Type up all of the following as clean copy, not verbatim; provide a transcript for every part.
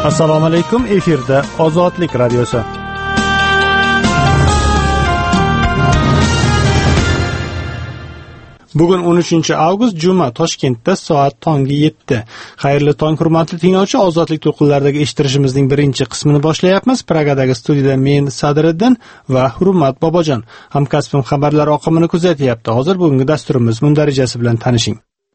Assalomu alaykum, efirda Ozodlik radiosi. Bugun 13 avgust juma, Toshkentda soat tongi 7. Xayrli tong, hurmatli tinglovchi. Ozodlik to'lqinlaridagi eshittirishimizning birinchi qismini boshlayapmiz. Pragadagi studiyada men Sadriddin va Hurmat Bobojon. Hamkasbim xabarlar oqimini kuzatyapti. Hozir bugungi dasturimiz mundarijasi bilan tanishing.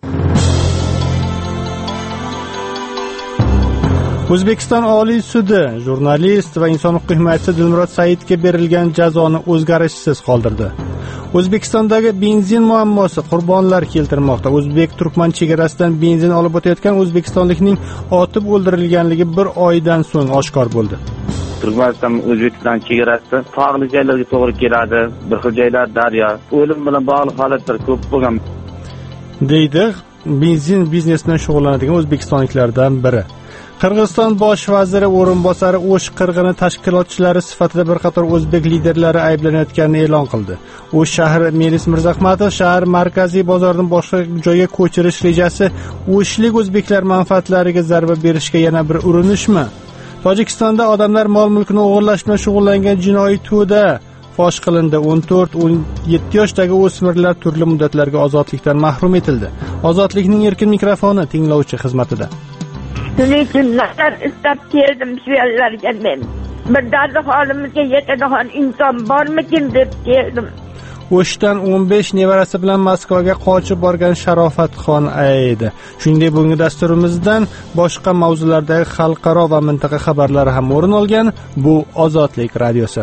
O'zbekiston Oliy sudi jurnalist va inson huquq himoyachisi Dilmurod Saidga berilgan jazoni o'zgarishsiz qoldirdi. O'zbekistondagi benzin muammosi qurbonlar keltirmoqda. O'zbek-turkman chegarasidan benzin olib o'tayotgan o'zbekistonlikning otib o'ldirilganligi bir oydan so'ng oshkor bo'ldi. Turkmaniston O'zbekiston chegarasida tog'li joylarga to'g'ri keladi. Bir xil joylar daryo. O'lim bilan bog'liq holatlar ko'p bo'lgan, deydi benzin biznesi bilan shug'ullanadigan o'zbekistonliklardan biri. Qirg'iziston bosh vaziri o'rinbosari O'sh qirg'ini tashkilotchilari sifatida bir qator o'zbek liderlari ayblanayotganini e'lon qildi. O'sh shahri Melis Mirzahmatov shahar markaziy bozorini boshqa joyga ko'chirish rejasi o'shlik o'zbeklar manfaatlariga zarba berishga yana bir urinishmi? Tojikistonda odamlar mol-mulkini o'g'irlash bilan shug'ullangan jinoiy to'da fosh qilindi. 14-17 yoshdagi o'smirlar turli muddatlarga ozodlikdan mahrum etildi. Ozodlikning erkin mikrofoni tinglovchi xizmatida. Tunlar istab keldim shu yerlarga men. Bir dardi holimizga yetadigan inson bormikin deb keldim. O'shdan 15 nevarasi bilan Moskvaga qochib borgan Sharofatxon aydi. Shuningdek, bugungi dasturimizdan boshqa mavzulardagi xalqaro va mintaqa xabarlari ham o'rin olgan. Bu Ozodlik radiosi.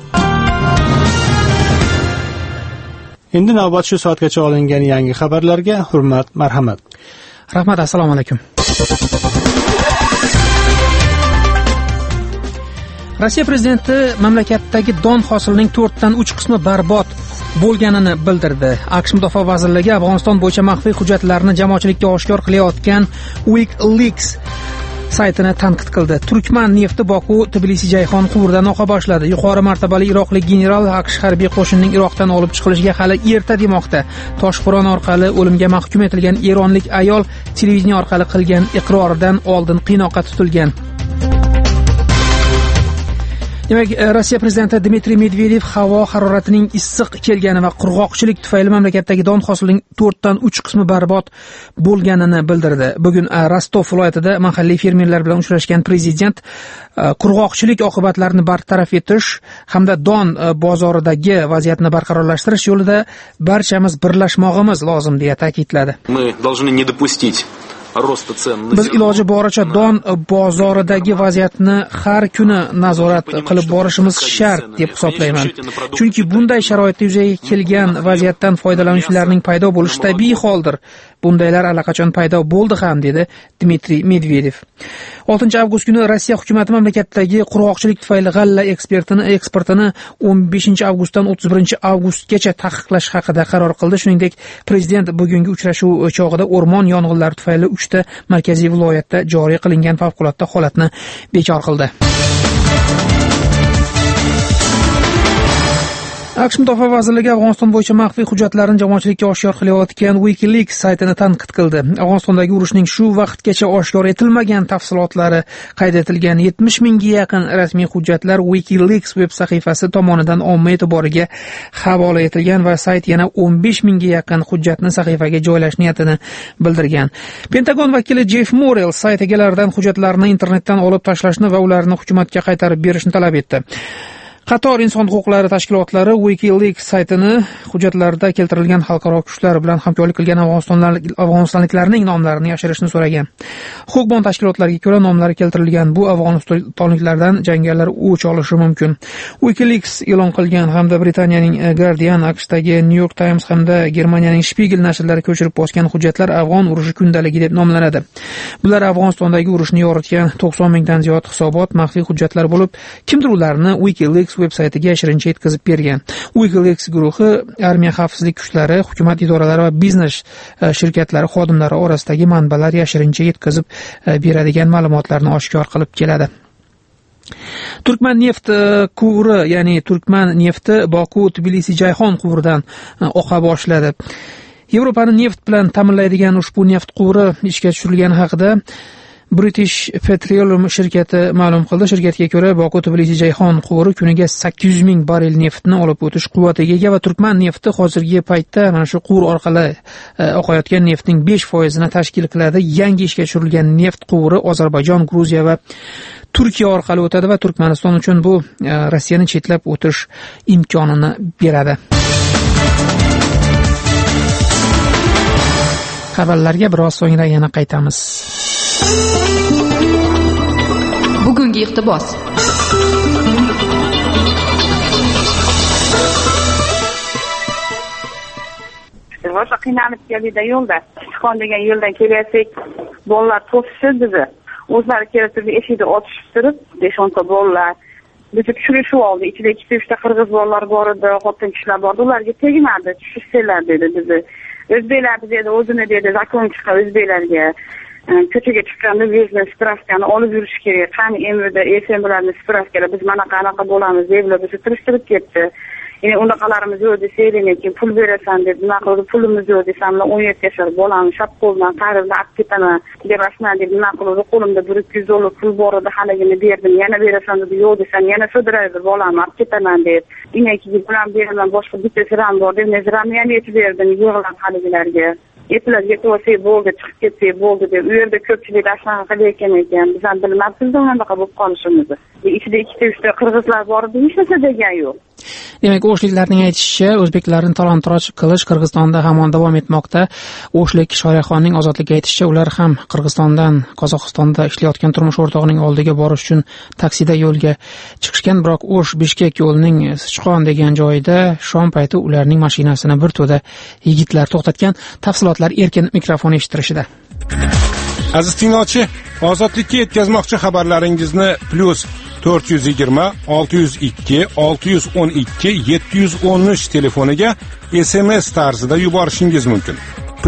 Endi navbat shu soatgacha olingan yangi xabarlarga. Hurmat, marhamat. Rahmat, assalomu alaykum. Rossiya prezidenti mamlakatdagi don hosilining 4dan 3 qismi barbod bo'lganini bildirdi. AQSh Mudofaa vazirligi Afg'oniston bo'yicha maxfiy hujjatlarni jamoatchilikka oshkor qilayotgan WikiLeaks saytini tanqid qildi. Turkman nefti Boku Tbilisi-Jayhon quvuridan oqa boshladi. Yuqori martabali iroqlik general AQSh harbiy qo'shinining Iroqdan olib chiqilishiga hali erta demoqda. Toshqur'on orqali o'limga mahkum etilgan eronlik ayol televideniya orqali qilgan iqroridan oldin qiynoqqa tutilgan. Demak, Rossiya prezidenti Dmitriy Medvedev havo haroratining issiq kelgani va qurg'oqchilik tufayli mamlakatdagi don hosilining 4dan 3 qismi barbod bo'lganini bildirdi. Bugun Rostov viloyatida mahalliy fermerlar bilan uchrashgan prezident qurg'oqchilik oqibatlarini bartaraf etish hamda don bozoridagi vaziyatni barqarorlashtirish yo'lida barchamiz birlashmog'imiz lozim deya ta'kidladi. Biz iloji boricha don bozoridagi vaziyatni har kuni nazorat qilib borishimiz shart deb hisoblayman. Chunki bunday sharoitda yuzaga kelgan vaziyatdan foydalanuvchilarning paydo bo'lishi tabiiy holdir. Bundaylar allaqachon paydo bo'ldi ham, dedi Dmitriy Medvedev. 6 avgust kuni Rossiya hukumati mamlakatdagi qurg'oqchilik tufayli g'alla eksportini 15 avgustdan 31 avgustgacha taqiqlash haqida qaror qildi. Shuningdek, prezident bugungi uchrashuv chog'ida o'rmon yong'inlari tufayli 3 ta markaziy viloyatda joriy qilingan favqulodda holatni bekor qildi. AQSh Mudofaa vazirligi Afg'oniston bo'yicha maxfiy hujjatlarni jamoatchilikka oshkor qilayotgan WikiLeaks saytini tanqid qildi. Afg'onistondagi urushning shu vaqtgacha oshkor etilmagan tafsilotlari qayd etilgan 70 mingga yaqin rasmiy hujjatlar WikiLeaks veb sahifasi tomonidan omma e'tiboriga havola etilgan va sayt yana 15 mingga yaqin hujjatni sahifaga joylash niyatini bildirgan. Pentagon vakili Jeff Morrell sayt egalaridan hujjatlarni internetdan olib tashlashni va ularni hukumatga qaytarib berishni talab etdi. Qator inson huquqlari tashkilotlari WikiLeaks saytini hujjatlarda keltirilgan xalqaro kuchlar bilan hamkorlik qilgan afg'onistonliklarning nomlarini yashirishni so'ragan. Huquqbon tashkilotlarga ko'ra, nomlari keltirilgan bu afg'onistonliklardan jangarilar o'ch olishi mumkin. WikiLeaks e'lon qilgan hamda Britaniyaning Guardian, AQShdagi New York Times hamda Germaniyaning Spiegel nashrlari ko'chirib bosgan hujjatlar afg'on urushi kundaligi deb nomlanadi. Bular Afg'onistondagi urushni yoritgan 90 mingdan ziyod hisobot, maxfiy hujjatlar bo'lib, kimdir ularni WikiLeaks veb-saytiga yashirincha yetkazib bergan. WikiLeaks guruhi armiya xavfsizlik kuchlari, hukumat idoralari va biznes shirkatlari xodimlari orasidagi manbalar yashirincha yetkazib beradigan ma'lumotlarni oshkor qilib keladi. Turkman neft quvuri, ya'ni Turkman nefti Boku Tbilisi-Jayhon quvuridan oqa boshladi. Yevropani neft bilan ta'minlaydigan ushbu neft quvuri ishga tushirilgani haqida British Petroleum shirkati ma'lum qildi. Shirkatga ko'ra, Boku-Tbilisi-Jayhon quvuri kuniga 800 ming barrel neftni olib o'tish quvvatiga ega va Turkman nefti hozirgi paytda mana shu quvur orqali oqayotgan neftning 5% tashkil qiladi. Yangi ishga tushirilgan neft quvuri Ozarbayjon, Gruziya va Turkiya orqali o'tadi va Turkmaniston uchun bu Rossiyani chetlab o'tish imkonini beradi. Xabarlarga biroz so'ngra yana qaytamiz. Bugungi iqtibos. Boshqa qiynalib keldi yo'lda. Ishxon degan yo'ldan kelayotsak, bolalar to'sishdi bizni. O'zlari kelib eshikni ochib turib, 5-10 ta bolalar bizni tushirishib oldi. Ichida 2-3 ta qirg'iz bolalar bor edi, xotin kishilar bor edi. Ularga tegmadi, tushirsalar dedi bizni. O'zbeklar dedi, o'zini dedi, zakon chiqar o'zbeklarga. Ko'chaga chiqqanda biznes spravkani olib yurish kerak. Qani endi SMlarni spravkalar biz mana qanaqa bo'lamiz deb bizni tirishtirib ketdi. Yine unaqalarimiz yo'q desaydi, keyin pul berasan deb, nima qildi, pulimiz yo'q desam, 17 yoshli bolam shap qo'ldan qayrida olib ketaman deb rasman deb, nima qildi, qo'limda $100 pul bor edi, haligini berdim, yana berasan dedi, yo'q desam, yana so'diraydi bolam olib ketaman deb. Inaki bilan beraman, boshqa bitta ziram bor deb, ziramni yana yetib berdim, yig'lab haligilarga. Eplar yetib bo'ldi, chiqib ketsak bo'ldi deb. U yerda ko'pchilik ashnaqa qilayotgan ekan. Biz ham bilmabmiz unaqa bo'lib qolishimizni. Ichida 2-3 ta qirg'izlar bor edi, hech narsa degan yo'q. Demak, o'shliklarning aytishicha, o'zbeklarni talon-toroj qilish Qirg'izistonda hamon davom etmoqda. O'shlik Shoiraxonning ozodlikka aytishicha, ular ham Qirg'izistondan Qozog'istonda ishlayotgan turmush o'rtog'ining oldiga borish uchun taksida yo'lga chiqishgan, biroq O'sh-Bishkek yo'lining Sichqon degan joyida shom payti ularning mashinasini bir to'da yigitlar to'xtatgan. Tafsilotlar erkin mikrofon eshittirishida. Aziz tinglovchi, ozodlikka yetkazmoqchi xabarlaringizni +420 602 612 713 telefoniga SMS tarzida yuborishingiz mumkin.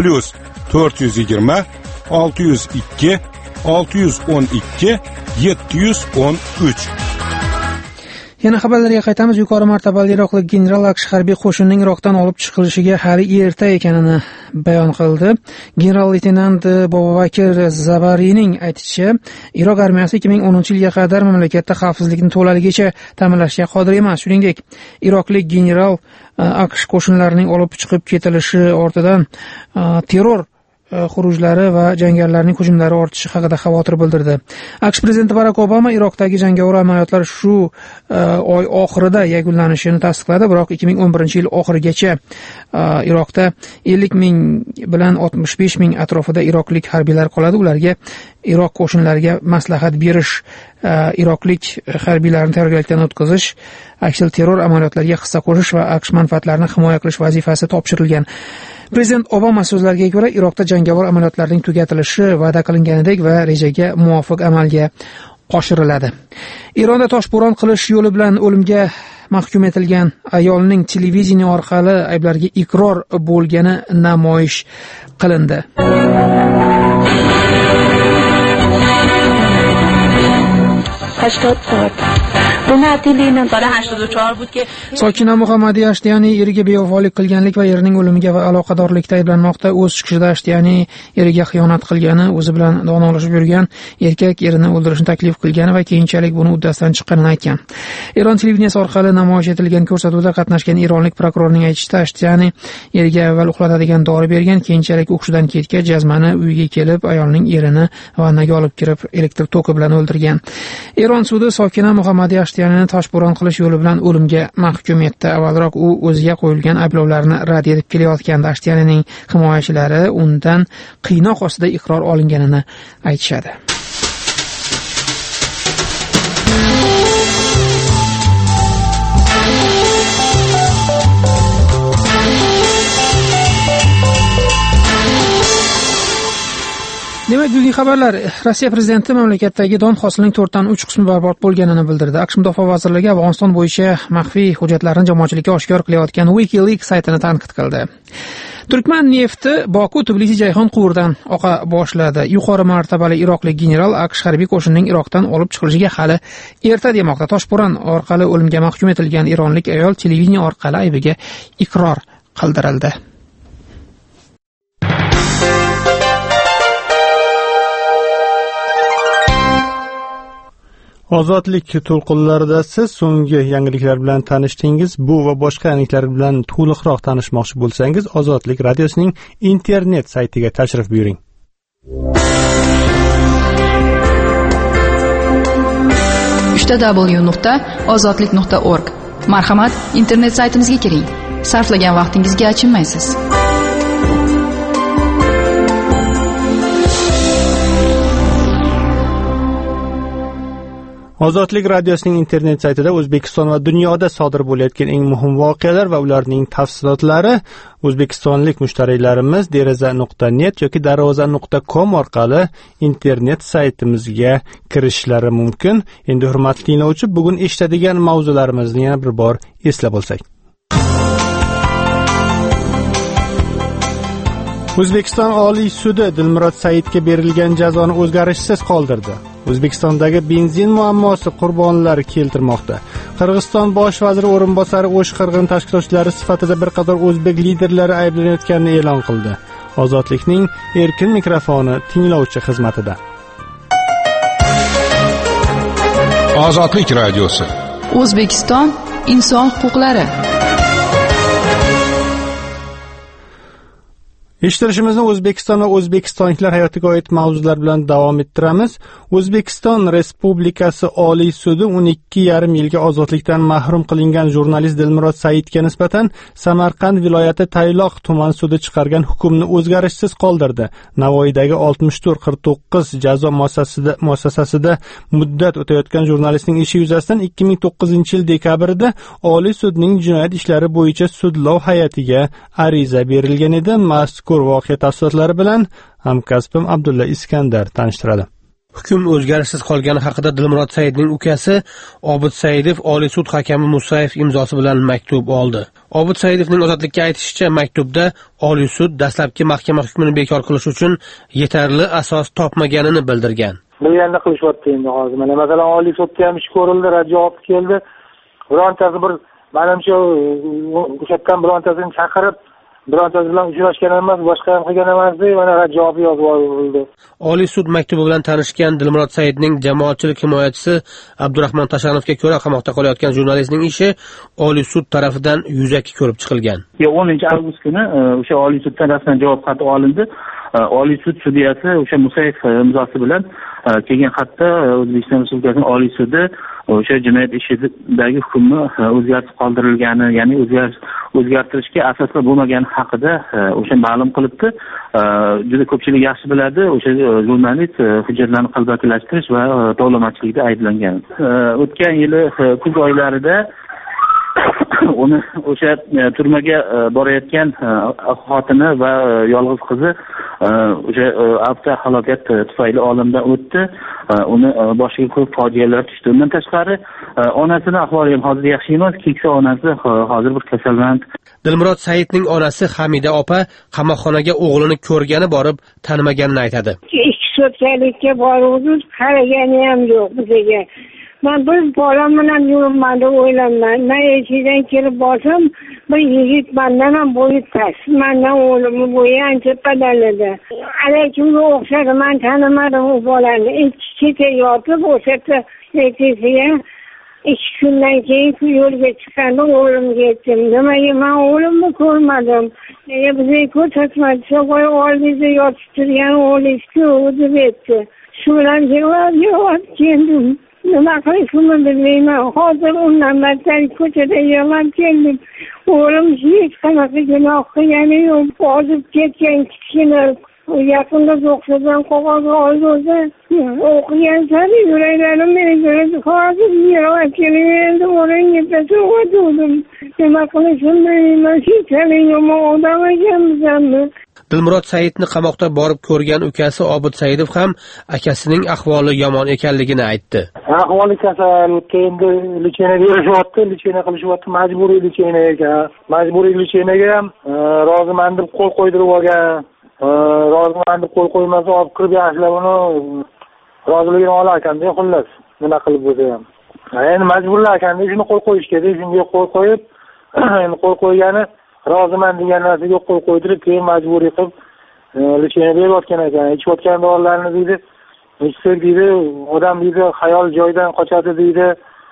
+420 602 612 713. Yana xabarlarga qaytamiz. Yuqori martabali iroqlik general AQSh harbiy qo'shinning Iroqdan olib chiqilishiga hali erta ekanini bayon qildi. General-leytenant Bobobakir Zabariyning aytishicha, Iroq armiyasi 2010-yilga qadar mamlakatda xavfsizlikni to'laligicha ta'minlashga qodir emas. Shuningdek, iroqlik general AQSh qo'shinlarining olib chiqib ketilishi ortidan terror xurujlari va jangarilarning hujumlari ortishi haqida xavotir bildirdi. AQSh prezidenti Barak Obama Iroqdagi jangovar amaliyotlar shu oy oxirida yakunlanishini tasdiqladi, biroq 2011-yil oxirigacha Iroqda 50 ming bilan 65 ming atrofida iroqlik harbiylar qoladi. Ularga Iroq qo'shinlariga maslahat berish, iroqlik harbiylarni tayyorgarlikdan o'tkazish, aksil terror amaliyotlariga hissa qo'shish va AQSh manfaatlarini himoya qilish vazifasi topshirilgan. Prezident Obama so'zlariga ko'ra, Iroqda jangovar amaliyotlarning tugatilishi va'da qilinganidek va rejaga muvofiq amalga oshiriladi. Eronda toshbo'ron qilish yo'li bilan o'limga mahkum etilgan ayolning televideniya orqali ayblarga iqror bo'lgani namoyish qilindi. Sokina Muhammadi Ashtiyani eriga bevafolik qilganlik va erining o'limiga va aloqadorlikda ayblanmoqda. O'z chiqishida Ashtiyani eriga xiyonat qilgani, o'zi bilan donolashib yurgan erkak erini o'ldirishni taklif qilgani va keyinchalik buni uddasidan chiqqanini aytgan. Eron televideniyasi orqali namoyish etilgan ko'rsatuvda qatnashgan eronlik prokurorning aytishicha, Ashtiyani eriga avval uxlatadigan dori bergan, keyinchalik o'qishidan ketgach jazmani uyiga kelib, ayolning erini vannaga olib kirib elektr toki bilan o'ldirgan. Eron sudi Sokina Muhammadi Ashtiyanini toshbo'ron qilish yo'li bilan o'limga mahkum etdi. Avvalroq u o'ziga qo'yilgan ayblovlarni rad etib kelayotgandi. Ashtiyanining himoyachilari undan qiynoq ostida iqror olinganini aytishadi. Demak, bugungi xabarlar. Rossiya prezidenti mamlakatdagi don hosilining 4/3 qismi barbod bo'lganini bildirdi. AQSh Mudofaa vazirligi Afg'oniston bo'yicha maxfiy hujjatlarni jamoatchilikka oshkor qilayotgan WikiLeaks saytini tanqid qildi. Turkman nefti Boku-Tbilisi-Jayhon quvuridan oqa boshladi. Yuqori martabali iroqlik general AQSh harbiy qo'shinining Iroqdan olib chiqilishiga hali erta demoqda. Toshbo'ron orqali o'limga mahkum etilgan eronlik ayol televideniya orqali aybiga iqror qildirildi. Ozodlik to'lqinlarida siz so'nggi yangiliklar bilan tanishdingiz. Bu va boshqa yangiliklar bilan to'liqroq tanishmoqchi bo'lsangiz, Ozodlik radiosining internet saytiga tashrif buyuring. www.ozodlik.org. Marhamat, internet saytimizga kiring. Sarflagan vaqtingizga achinmaysiz. Ozodlik radiosining internet saytida O'zbekiston va dunyoda sodir bo'layotgan eng muhim voqealar va ularning tafsilotlari o'zbekistonlik mushtariylarimiz deraza.net yoki darvoza.com orqali internet saytimizga kirishlari mumkin. Endi hurmatli tinglovchi, bugun eshitadigan mavzularimizni yana bir bor eslab olsak. O'zbekiston Oliy sudi Dilmurod Saidga berilgan jazoni o'zgarishsiz qoldirdi. O'zbekistondagi benzin muammosi qurbonlari keltirmoqda. Qirg'iziston bosh vaziri o'rinbosari o'sh qirg'in tashkilotchilari sifatida bir qator o'zbek liderlari ayblanayotganini e'lon qildi. Ozodlikning erkin mikrofoni tinglovchi xizmatida. Ozodlik radiosi. O'zbekiston inson huquqlari. Eshittirishimizni O'zbekiston va o'zbekistonliklar hayotiga oid mavzular bilan davom ettiramiz. O'zbekiston Respublikasi Oliy sudi 12,5 yilga ozodlikdan mahrum qilingan jurnalist Dilmurod Saidga nisbatan Samarqand viloyati Tayloq tuman sudi chiqargan hukmni o'zgarishsiz qoldirdi. Navoiydagi 64-49 jazo muassasasida muddat o'tayotgan jurnalistning ishi yuzasidan 2009-yil dekabrda Oliy sudning jinoyat ishlari bo'yicha sudlov hay'atiga ariza berilgan edi. Mazkur voqea tafsilotlari bilan hamkasbim Abdulla Iskandar tanishtiradi. Hukm o'zgarishsiz qolgani haqida Dilmurod Saidning ukasi Obid Saidov Oliy sud hakami Musayev imzosi bilan maktub oldi. Obid Saidovning ozodlikka aytishicha, maktubda Oliy sud dastlabki mahkama hukmini bekor qilish uchun yetarli asos topmaganini bildirgan. Bilganini qilishyapti endi hozir. Mana masalan Oliy sudga ham ish ko'rildi, rad javob keldi. Birontasi bir menimcha o'shatdan birontasini chaqirib birontasi bilan uchrashgan emas, boshqa ham qilgan emas deb mana rad javobi yozib yuborildi. Oliy sud maktubi bilan tanishgan Dilmurod Saidning jamoatchilik himoyachisi Abdurahmon Tashanovga ko'ra, qamoqda qolayotgan jurnalistning ishi Oliy sud tarafidan yuzaki ko'rib chiqilgan. 10-avgust kuni o'sha Oliy suddan rasman javob xati olindi. Oliy sud sudyasi o'sha Musayev imzosi bilan kelgan xatda O'zbekiston Respublikasining Oliy sudi o'sha jinoyat ishidagi hukmni o'zgartib qoldirilgani, ya'ni o'zgartirishga asoslar bo'lmagani haqida o'sha ma'lum qilibdi. Juda ko'pchilik yaxshi biladi, o'sha jurnalist hujjatlarni qalbakilashtirish va tovlamachilikda ayblangan. O'tgan yili kuz oylarida uni o'sha turmaga borayotgan xotini va yolg'iz qizi o'sha avtohalokat tufayli olamdan o'tdi. Uni boshiga ko'p fojialar tushdi. Undan tashqari onasini ahvoli ham hozir yaxshi emas. Keksa onasi hozir bir kasalmand. Dilmurod Saidning onasi Hamida opa qamoqxonaga o'g'lini ko'rgani borib tanimaganini aytadi. Ikki sotkalikka boruvdik, qaragani ham yo'q bizga. Ben bir bolam bilan yuribman deb o'ylayman. Men eshidan kelib borsam, bir yigit mendan ham bo'yi past. Mendan o'g'limni bo'yi ancha baland edi. Alakimga o'xshadi, men tanimadim u bolani. Ikki kecha yotib o'sha ertasiga 2 kundan keyin yo'lga chiqqanda o'g'limga aytdim. Nimaga men o'g'limni ko'rmadim? Nega bizga ko'rsatmadi? Sho'g'ay oldingizda yotib turgan o'g'lingiz-ku deb aytdi. Shu bilan javob keldim. Nima qilishimni bilmayman. Hozir undan battar ko'chada yig'lab keldim. O'g'lim hech qanaqa gunoh qilgani yo'q. Ozib ketgan kichkina yaqinda o'qigan qog'ozni oldi. O'qigan sari yuraklarim ezildi. Hozir yig'lab kelganda o'rniga tasavvurdim. Nima qilishimni bilmayman. Shunchalik yomon odam ekanmisanmi? Dilmurod Saidni qamoqda borib ko'rgan ukasi Obid Saidov ham akasining ahvoli yomon ekanligini aytdi. Ahvoli kasal, endi lichinaga berishyapti, lichina qilishyapti, majburiy lichina ekan. Majburiy lichinaga ham roziman deb qo'l qo'ydirib olgan. Roziman deb qo'l qo'ymasa olib kirib yaxshilab uni roziligini olar ekanda, xullas. Nima qilib bo'lsa ham. Endi majburlar ekanda, shuni qo'l qo'yish kerak, shunga qo'l qo'yib, endi qo'l qo'ygani roziman degan narsaga qo'l qo'ydirib, keyin majburiy qilib lichina berayotgan ekan. Ichayotgan dorilarni deydi, Ustoz deydi, odam deydi, xayol joydan qochadi deydi.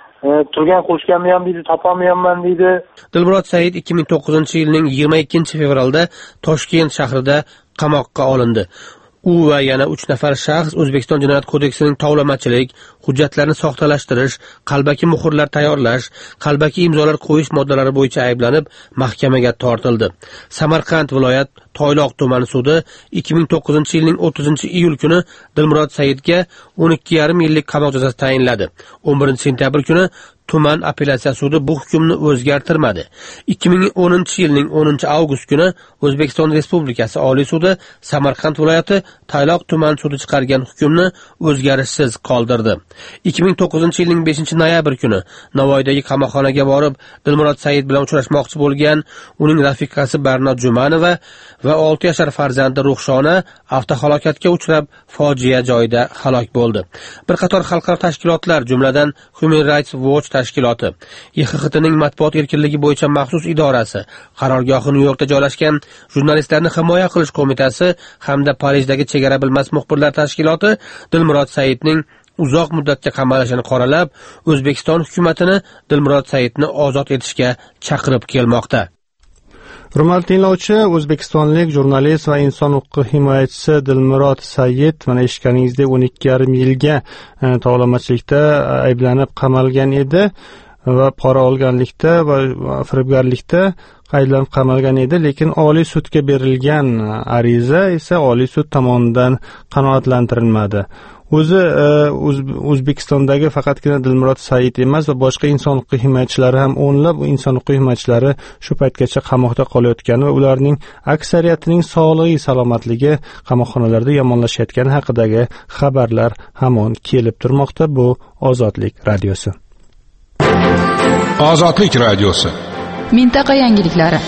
Turgan qo'shganimni ham deydi, topolmayapman deydi. Dilmurod Said 2009-yilning 22-fevralda Toshkent shahrida qamoqqa olindi. U va yana 3 nafar shaxs O'zbekiston Jinoyat kodeksining tovlamachilik, hujjatlarni soxtalashtirish, qalbaki muhrlar tayyorlash, qalbaki imzolar qo'yish moddalari bo'yicha ayblanib mahkamaga tortildi. Samarqand viloyat Toyloq tumani sudi 2009-yilning 30-iyul kuni Dilmurod Saidga 12,5 yillik qamoq jazosi tayinladi. 11-sentyabr kuni tuman apellyatsiya sudi bu hukmni o'zgartirmadi. 2010-yilning 10-avgust kuni O'zbekiston Respublikasi Oliy sudi Samarqand viloyati Toyloq tuman sudi chiqargan hukmni o'zgarishsiz qoldirdi. 2009-yilning 5-noyabr kuni Navoiydagi qamoqxonaga borib, Dilmurod Said bilan uchrashmoqchi bo'lgan uning rafiqasi Barnod Jumanova va 6 yashar farzandi Ruxshona avtohalokatga uchrab, fojia joyida halok bo'ldi. Bir qator xalqaro tashkilotlar, jumladan Human Rights Watch tashkiloti, YXXTning matbuot erkinligi bo'yicha maxsus idorasi, qarorgohi Nyu-Yorkda joylashgan Jurnalistlarni himoya qilish qo'mitasi hamda Parijdagi chegara bilmas muxbirlar tashkiloti Dilmurod Saidning uzoq muddatga qamalishini qoralab, O'zbekiston hukumatini Dilmurod Saidni ozod etishga chaqirib kelmoqda. Hurmatli tinglovchi, o'zbekistonlik jurnalist va inson huquqi himoyachisi Dilmurod Said mana eshitganingizdek 12,5 yilga tovlamachilikda ayblanib qamalgan edi va pora olganlikda va firibgarlikda ayblanib qamalgan edi, lekin Oliy sudga berilgan ariza esa Oliy sud tomonidan qanoatlantirilmadi. O'zi O'zbekistondagi faqatgina Dilmurod Said emas va boshqa inson huquqi himoyachilari ham o'nlab inson huquqi himoyachilari shu paytgacha qamoqda qolayotgani va ularning aksariyatining sog'lig'i, salomatligi qamoqxonalarda yomonlashayotgani haqidagi xabarlar hamon kelib turmoqda. Bu Ozodlik radiosi. Ozodlik radiosi. Mintaqa yangiliklari.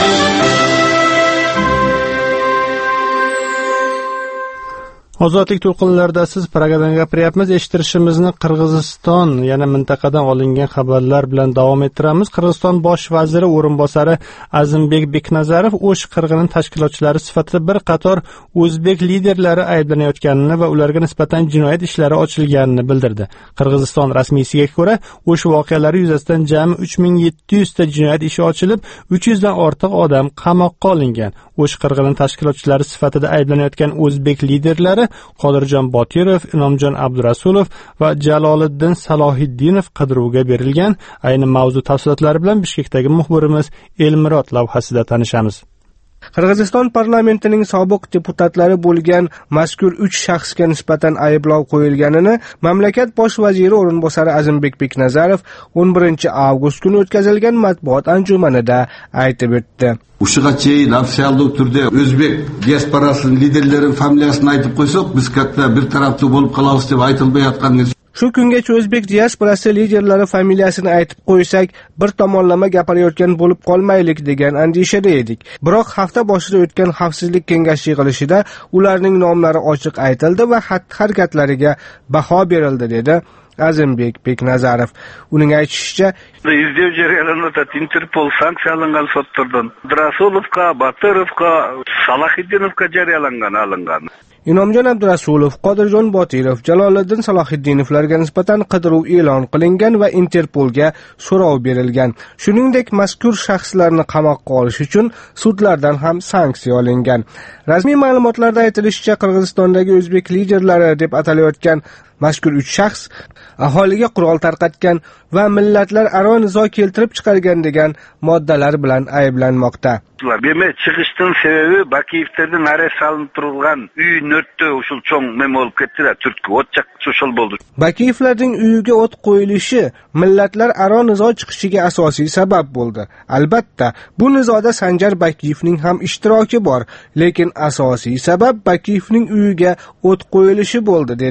Ozodlik to'lqinlarida siz Pragadan gapiryapmiz. Eshittirishimizni Qirg'iziston yana mintaqadan olingan xabarlar bilan davom ettiramiz. Qirg'iziston bosh vaziri o'rinbosari Azimbek Beknazarov O'sh qirg'ini tashkilotchilari sifatida bir qator o'zbek liderlari ayblanayotganini va ularga nisbatan jinoyat ishlari ochilganini bildirdi. Qirg'iziston rasmiysiga ko'ra, O'sh voqealari yuzasidan jami 3700 ta jinoyat ishi ochilib, 300 dan ortiq odam qamoqqa olingan. O'sh qirg'ini tashkilotchilari sifatida ayblanayotgan o'zbek liderlari Qodirjon Botirov, Inomjon Abdurasulov va Jaloliddin Salohiddinov qidiruvga berilgan. Ayni mavzu tafsilotlari bilan Bishkekdagi muxbirimiz Elmurod lavhasida tanishamiz. Qirg'iziston parlamentining sobiq deputatlari bo'lgan mazkur 3 shaxsga nisbatan ayblov qo'yilganini mamlakat bosh vaziri o'rinbosari Azimbek Beknazarov 11-avgust kuni o'tkazilgan matbuot anjumanida aytib o'tdi. Ушыга чейин официалдуу түрдө өзбек диаспорасынын лидерлеринин фамилиясын айтып койсок, биз как-то бир тараптуу болуп калабыз деп айтылбай аткан нерсе. Shu kungacha o'zbek diasporasi liderlari familiyasini aytib qo'ysak, bir tomonlama gapirayotgan bo'lib qolmaylik degan andishada edik. Biroq hafta boshida o'tgan xavfsizlik kengashi yig'ilishida ularning nomlari ochiq aytildi va xatti-harakatlariga baho berildi, dedi Azimbek Beknazarov. Uning aytishicha, izlov jarayonida Interpol sanksiyalangan sottirdan Abdurasulovga, Batirovga, Salohiddinovga alingan. Inomjon Abdurasulov, Qodirjon Botirov, Jaloliddin Salohiddinovlarga nisbatan qidiruv e'lon qilingan va Interpolga so'rov berilgan. Shuningdek, mazkur shaxslarni qamoqqa olish uchun sudlardan ham sanksiya olingan. Rasmiy ma'lumotlarda aytilishicha, Qirg'izistondagi o'zbek liderlari deb atalayotgan mazkur 3 shaxs aholiga qurol tarqatgan va millatlar aro nizo keltirib chiqargan degan moddalar bilan ayblanmoqda. Demek çıkıştığın sebebi Bakiyevlerden araya salınıp turulgan uy nörtte uşul çoğun mem olup ketdi da Türk'ü otçak şuşul boldu. Bakiyevlerden uyuga ot qo'yilishi millatlar aro nizo chiqishiga asosiy sabab bo'ldi. Albatta, bu nizoda Sanjar Bakiyevning ham ishtiroki bor, lekin asosiy sabab Bakiyevning uyiga ot qo'yilishi bo'ldi, dedi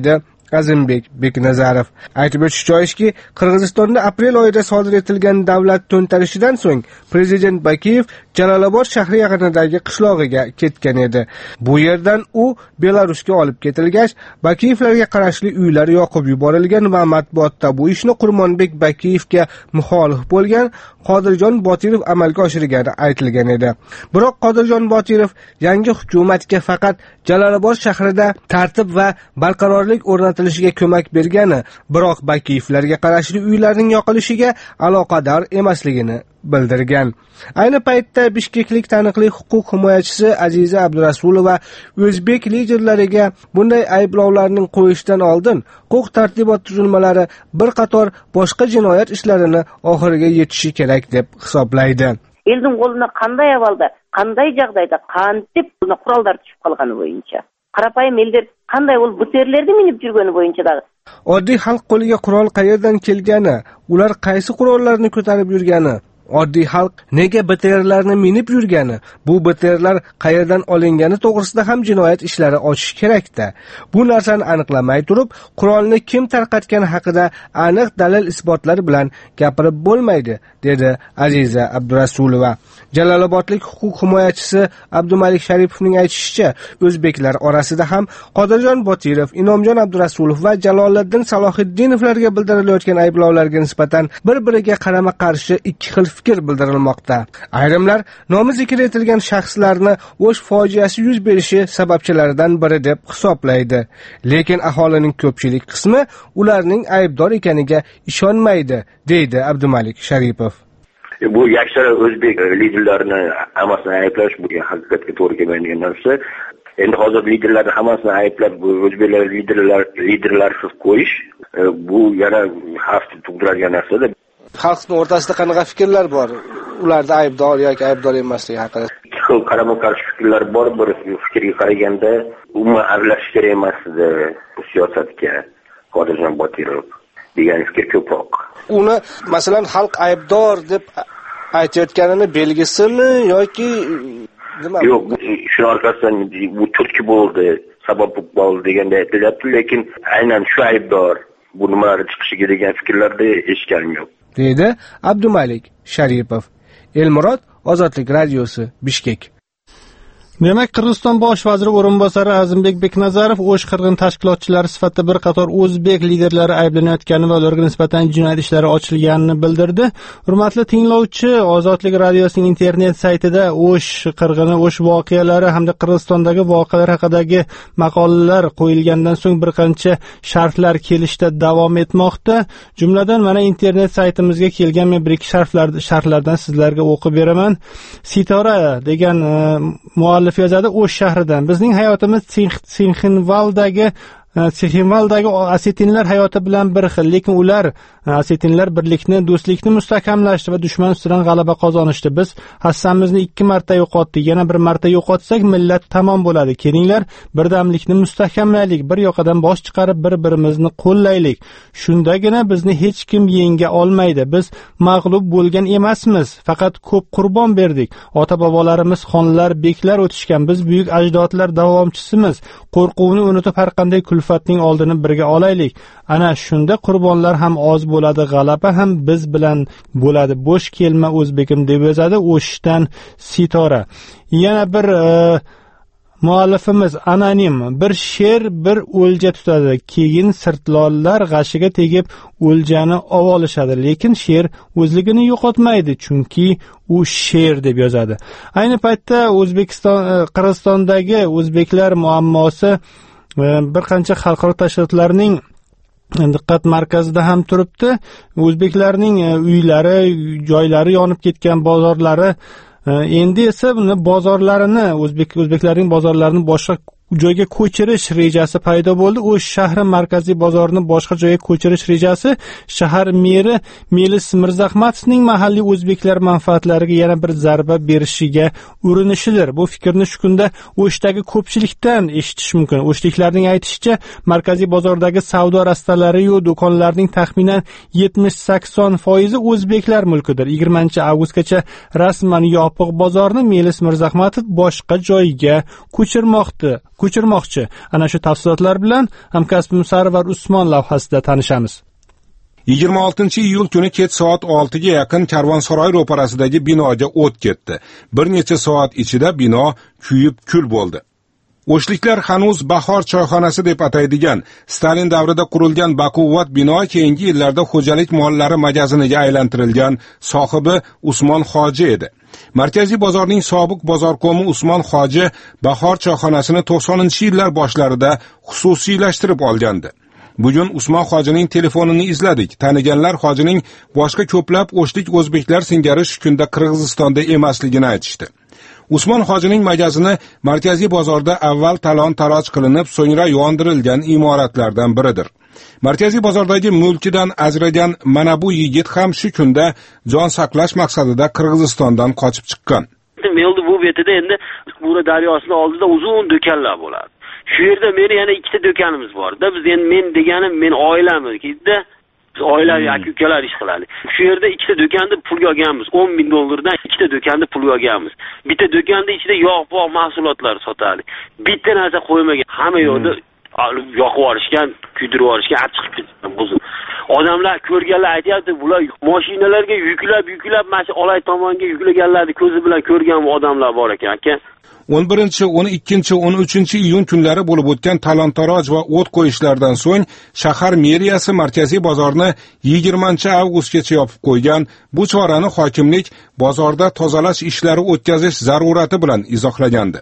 Azimbek Beknazarov. Aytib o'tish joizki, Qirg'izistonda aprel oyida sodir etilgan davlat to'ntarishidan so'ng prezident Bakiyev Jalolobod shahri yaqinidagi qishlog'iga ketgan edi. Bu yerdan u Belarusga olib ketilgach, Bakiyevlarga qarashli uylar yoqib yuborilgan va matbuotda bu ishni Qurbonbek Bakiyevga muxolif bo'lgan Qodirjon Botirov amalga oshirgani aytilgan edi. Biroq Qodirjon Botirov yangi hukumatga faqat Jalolobod shahrida tartib va barqarorlik o'rnatilishiga ko'mak bergani, biroq Bakiyevlarga qarashli uylarning yoqilishiga aloqador emasligini bildirgan. Ayni paytda Bishkeklik taniqli huquq himoyachisi Aziza Abdurasulova o'zbek liderlariga bunday ayblovlarning qo'yishdan oldin huquq-tartibot tuzilmalari bir qator boshqa jinoyat ishlarini oxiriga yetishi kerak deb hisoblaydi. Elning qo'lina qanday ahvolda, qanday joyda qanday qurollar tushib qolgani bo'yicha, qarapayim ellar qanday ol buterlarni minib yurgani bo'yicha da oddiy xalq qo'liga qurol qayerdan kelgani, ular qaysi qurollarni ko'tarib yurgani, oddiy xalq nega BTRlarni minib yurgani, bu BTRlar qayerdan olingani to'g'risida ham jinoyat ishlari ochish kerak-da. Bu narsani aniqlamay turib, qurolni kim tarqatgani haqida aniq dalil isbotlar bilan gapirib bo'lmaydi, dedi Aziza Abdurasulova. Jalolobodlik huquq himoyachisi Abdumalik Sharipovning aytishicha, o'zbeklar orasida ham Qodirjon Botirov, Inomjon Abdurasulov va Jaloliddin Salohiddinovlarga bildirilayotgan ayblovlarga nisbatan bir-biriga qarama-qarshi ikki xil fikr bildirilmoqda. Ayrimlar nomi zikr etilgan shaxslarni o'sh fojiasi yuz berishi sababchilaridan biri deb hisoblaydi. Lekin aholining ko'pchilik qismi ularning aybdor ekaniga ishonmaydi, deydi Abdumalik Sharipov. Bu aksariyat o'zbek liderlarini hammasini ayplash bu haqiqatga to'g'ri kelmaydigan narsa. Endi hozir liderlarni hammasini ayblab o'zbeklar liderlarsiz qo'yish bu yana xavf tug'diradigan narsa-da. Xalqning o'rtasida qanaqa fikrlar bor? Ularda aybdor yoki aybdor emasligi haqida. Ikki xil qarama-qarshi fikrlar bor. Bir fikrga qaraganda umuman aralashish kerak emas edi bu siyosatga. Qodirjon Botirov degan fikr ko'proq. Uni masalan xalq aybdor deb aytayotganini belgisimi yoki nima? Yo'q, shu orqasidan bu turtki bo'ldi, sabab bo'ldi deganda aytilyapti, lekin aynan shu aybdor bu nimalar chiqishiga degan fikrlarda eshitganim yo'q, deydi Abdumalik Sharipov. Elmurod, Ozodlik radiosi, Bishkek. Demak, Qirg'iziston bosh vaziri o'rinbosari Azimbek Beknazarov o'sh qirg'in tashkilotchilari sifatida bir qator o'zbek liderlari ayblanayotgani va ularga nisbatan jinoyat ishlari ochilganini bildirdi. Hurmatli tinglovchi, Ozodlik radiosining internet saytida o'sh qirg'ini, o'sh voqealari hamda Qirg'izistondagi voqealar haqidagi maqolalar qo'yilgandan so'ng bir qancha sharhlar kelishda davom etmoqda. Jumladan mana internet saytimizga kelgan men bir ikki sharhlardan sizlarga o'qib beraman. Sitora degan muallif yozadi, o'sh shahridan bizning hayotimiz Tsinxinvaldagi asetinlar hayoti bilan bir xil, lekin ular asetinlar birlikni, do'stlikni mustahkamlashdi va dushman ustidan g'alaba qozonishdi. Biz hassamizni 2 marta yo'qotdik, yana bir marta yo'qotsak millat tamom bo'ladi. Kelinglar, birdamlikni mustahkamlaylik, bir yoqadan bosh chiqarib bir-birimizni qo'llaylik. Shundagina bizni hech kim yenga olmaydi. Biz mag'lub bo'lgan emasmiz, faqat ko'p qurbon berdik. Ota-bobolarimiz, xonlar, beklar o'tishgan, biz buyuk ajdodlar davomchisimiz. Qo'rquvni unutib har qanday kulfatning oldini birga olaylik. Ana shunda qurbonlar ham oz bo'ladi, g'alaba ham biz bilan bo'ladi. Bo'sh kelma o'zbekim, deb yozadi o'shdan Sitora. Yana bir muallifimiz anonim, bir sher bir o'lja tutadi, keyin sirtlonlar g'ashiga tegib o'ljani olishadi, lekin sher o'zligini yo'qotmaydi, chunki u sher, deb yozadi. Ayni paytda Qirg'izistondagi o'zbeklar muammosi bir qancha xalqaro tashkilotlarning diqqat markazida ham turibdi. O'zbeklarning uylari, joylari yonib ketgan, bozorlari, endi esa buni bozorlarini, o'zbeklarning bozorlarini boshqa joyga ko'chirish rejasi paydo bo'ldi. O'sh shahri markaziy bozorini boshqa joyga ko'chirish rejasi shahar meri Melis Mirzahmatovning mahalliy o'zbeklar manfaatlariga yana bir zarba berishiga urinishidir. Bu fikrni shu kunda O'shdagi ko'pchilikdan eshitish mumkin. O'shliklarning aytishicha, markaziy bozordagi savdo rastalari va do'konlarning taxminan 70-80% o'zbeklar mulkidir. 20-avgustgacha rasman yopiq bozorni Melis Mirzahmatov boshqa joyga ko'chirmoqda. ko'chirmoqchi. Ana shu tafsilotlar bilan hamkasbim Sarvar Usmon lavhasida tanishamiz. 26-iyul kuni kech soat 6ga yaqin Karvonsaroy ro'parasidagi binoga o't ketdi. Bir necha soat ichida bino kuyib kul bo'ldi. O'shliklar hanuz Bahor choyxonasi deb ataydigan Stalin davrida qurilgan baquvvat bino keyingi yillarda xo'jalik mollari magaziniga aylantirilgan sohibi Usmon Hoji edi. Markaziy bozorning sobiq bozorkomi Usmon Hoji Bahor choyxonasini 90-yillar boshlarida xususiylashtirib olgandi. Bugun Usmon Hojining telefonini izladik. Taniganlar Hojining boshqa ko'plab o'shlik o'zbeklar singari shu kunda Qirg'izistonda emasligini aytishdi. Usmon Hojining magazini markaziy bozorda avval talon-taroj qilinib, so'ngra yondirilgan imoratlardan biridir. Markaziy bozordagi mulkidan ajragan mana bu yigit ham shu kunda jon saqlash maqsadida Qirg'izistondan qochib chiqqan. Meldi bu betida endi Bura daryosining oldida uzun do'konlar bo'ladi. Shu yerda meni yana ikkita do'konimiz bor-da. Biz endi men deganim men oilamizda oilaviy aka-ukalar ish qiladi. Shu yerda ikkita do'konni pulga olganmiz. 10 ming dollardan ikkita do'konni pulga olganmiz. Bitta do'konda ichida yog'-bog' mahsulotlar sotadi. Bitta narsa qo'ymagan. Hamma yo'lda yoqib olishgan, kuydirib olishgan, achchiq ketgan buzib. Odamlar ko'rganlar aytayapti, bular mashinalarga yuklab mana Olay tomonga yuklaganlarni ko'zi bilan ko'rgan odamlar bor ekan, aka. 11, 12, 13 iyun kunlari bo'lib o'tgan talon-taroj va o't qo'yishlardan so'ng shahar meriyasi markaziy bozorni 20-avgustgacha yopib qo'ygan. Bu chorani hokimlik bozorda tozalash ishlari o'tkazish zarurati bilan izohlagandi.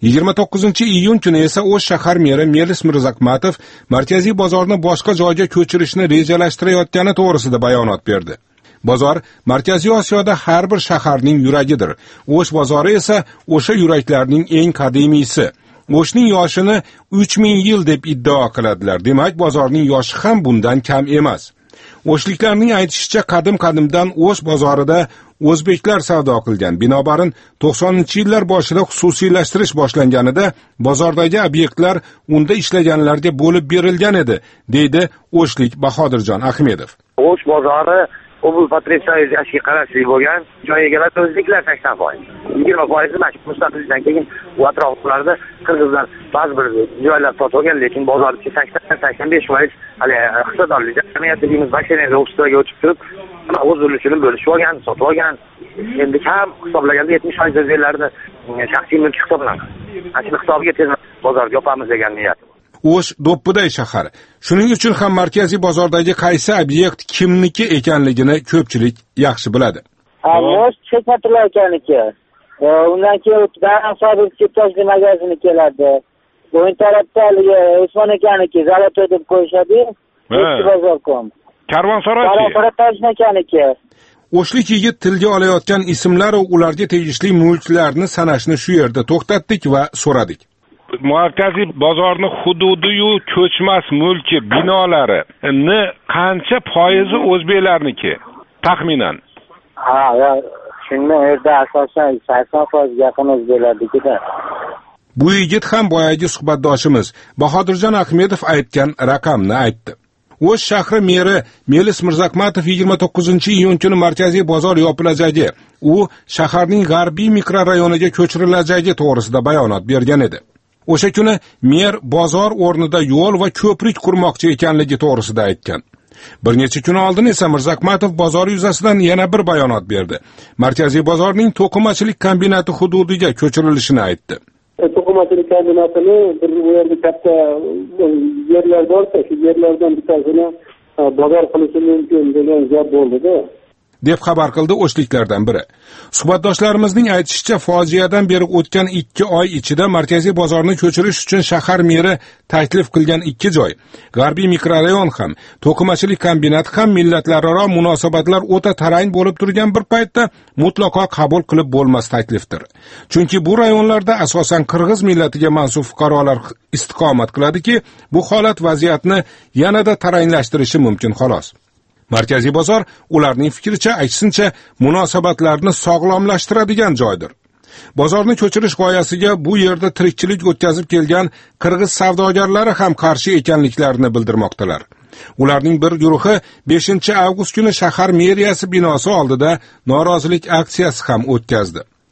29-iyun kuni esa o'sh shahar meri Melis Mirzakmatov markaziy bozorni boshqa joyga ko'chirishni rejalashtirayotgani to'g'risida bayonot berdi. Bozor Markaziy Osiyoda har bir shaharning yuragidir. O'sh bozori esa o'sha yuraklarning eng qadimiysi. O'shning yoshini 3000 yil deb iddao qiladilar. Demak, bozorning yoshi ham bundan kam emas. O'shliklarning aytishicha qadim-qadimdan O'sh bozorida o'zbeklar savdo qilgan. Binobarin 90-yillar boshida xususiylashtirish boshlanganida bozordagi obyektlar unda ishlaganlarga bo'lib berilgan edi, deydi O'shlik Bahodirjon Ahmedov. O'sh bozori Obul Patritsiya yashiga qarashli bo'lgan joy egalari o'zbeklar 80%. 20% mana shu mustaqillikdan keyin bu atroflarda qirg'izlar ba'zi bir joylar sotib olgan, lekin bozorda 80-85% hali hisobdorlik jamiyat dediğimiz mashinada o'stirga o'tib turib, o'z ulushini bo'lishib olgan, sotib olgan. Endi kam hisoblaganda 70% joylarni shaxsiy mulk hisoblanadi. Ana shu hisobiga tez bozorga yopamiz degan niyat. O'sh do'ppiday shahar. Shuning uchun ham markaziy bozordagi qaysi obyekt kimniki ekanligini ko'pchilik yaxshi biladi. O'sh chekatlar ekaniki. Undan keyin Daran Sobir Ketashli magazini keladi. O'ng tarafda Usmon ekaniki, Zalato deb qo'yishadi. Eski bozorkom. Karvonsaroy ekaniki. O'shlik yigit tilga olayotgan ismlar va ularga tegishli mulklarni sanashni shu yerda to'xtatdik va so'radik. Markaziy bozorni hududi-yu ko'chmas mulki binolarini qancha foizi o'zbeklarniki taxminan? Shunda yerda asosan 80% yaqin o'zbeklarnikida. Bu yigit ham boyagi suhbatdoshimiz Bahodirjon Ahmedov aytgan raqamni aytdi. O'sh shahri meri Melis Mirzakmatov 29-iyun kuni markaziy bozor yopilajagi, u shaharning g'arbiy mikrorayoniga ko'chirilajagi to'g'risida bayonot bergan edi. O'sha kuni mer bozor o'rnida yo'l va ko'prik qurmoqchi ekanligi to'g'risida aytgan. Bir necha kun oldin esa Mirzakmatov bozor yuzasidan yana bir bayonot berdi. Markaziy bozorning to'qimachilik kombinati hududiga ko'chirilishini aytdi. To'qimachilik kombinatini bir yerda katta yerlar borsa, shu yerlardan bittasini bozor qilishi mumkin degan gap bo'ldi-da. deb xabar qildi o'shliklardan biri. Suhbatdoshlarimizning aytishicha, fojiadan beri o'tgan 2 oy ichida markaziy bozorni ko'chirish uchun shahar meri taklif qilgan 2 joy, g'arbiy mikrorayon ham, to'qimachilik kombinati ham millatlararo munosabatlar o'ta tarang bo'lib turgan bir paytda mutlaqo qabul qilib bo'lmas taklifdir. Chunki bu rayonlarda asosan qirg'iz millatiga mansub fuqarolar istiqomat qiladiki, bu holat vaziyatni yanada taranglashtirishi mumkin xolos. Markaziy bozor ularning fikricha aksincha munosabatlarni sog'lomlashtiradigan joydir. Bozorni ko'chirish g'oyasiga bu yerda tirikchilik o'tkazib kelgan qirg'iz savdogarlari ham qarshi ekanliklarini bildirmoqdalar. Ularning bir guruhi 5-avgust kuni shahar meriyasi binosi oldida norozilik aksiyasi ham o'tkazdi.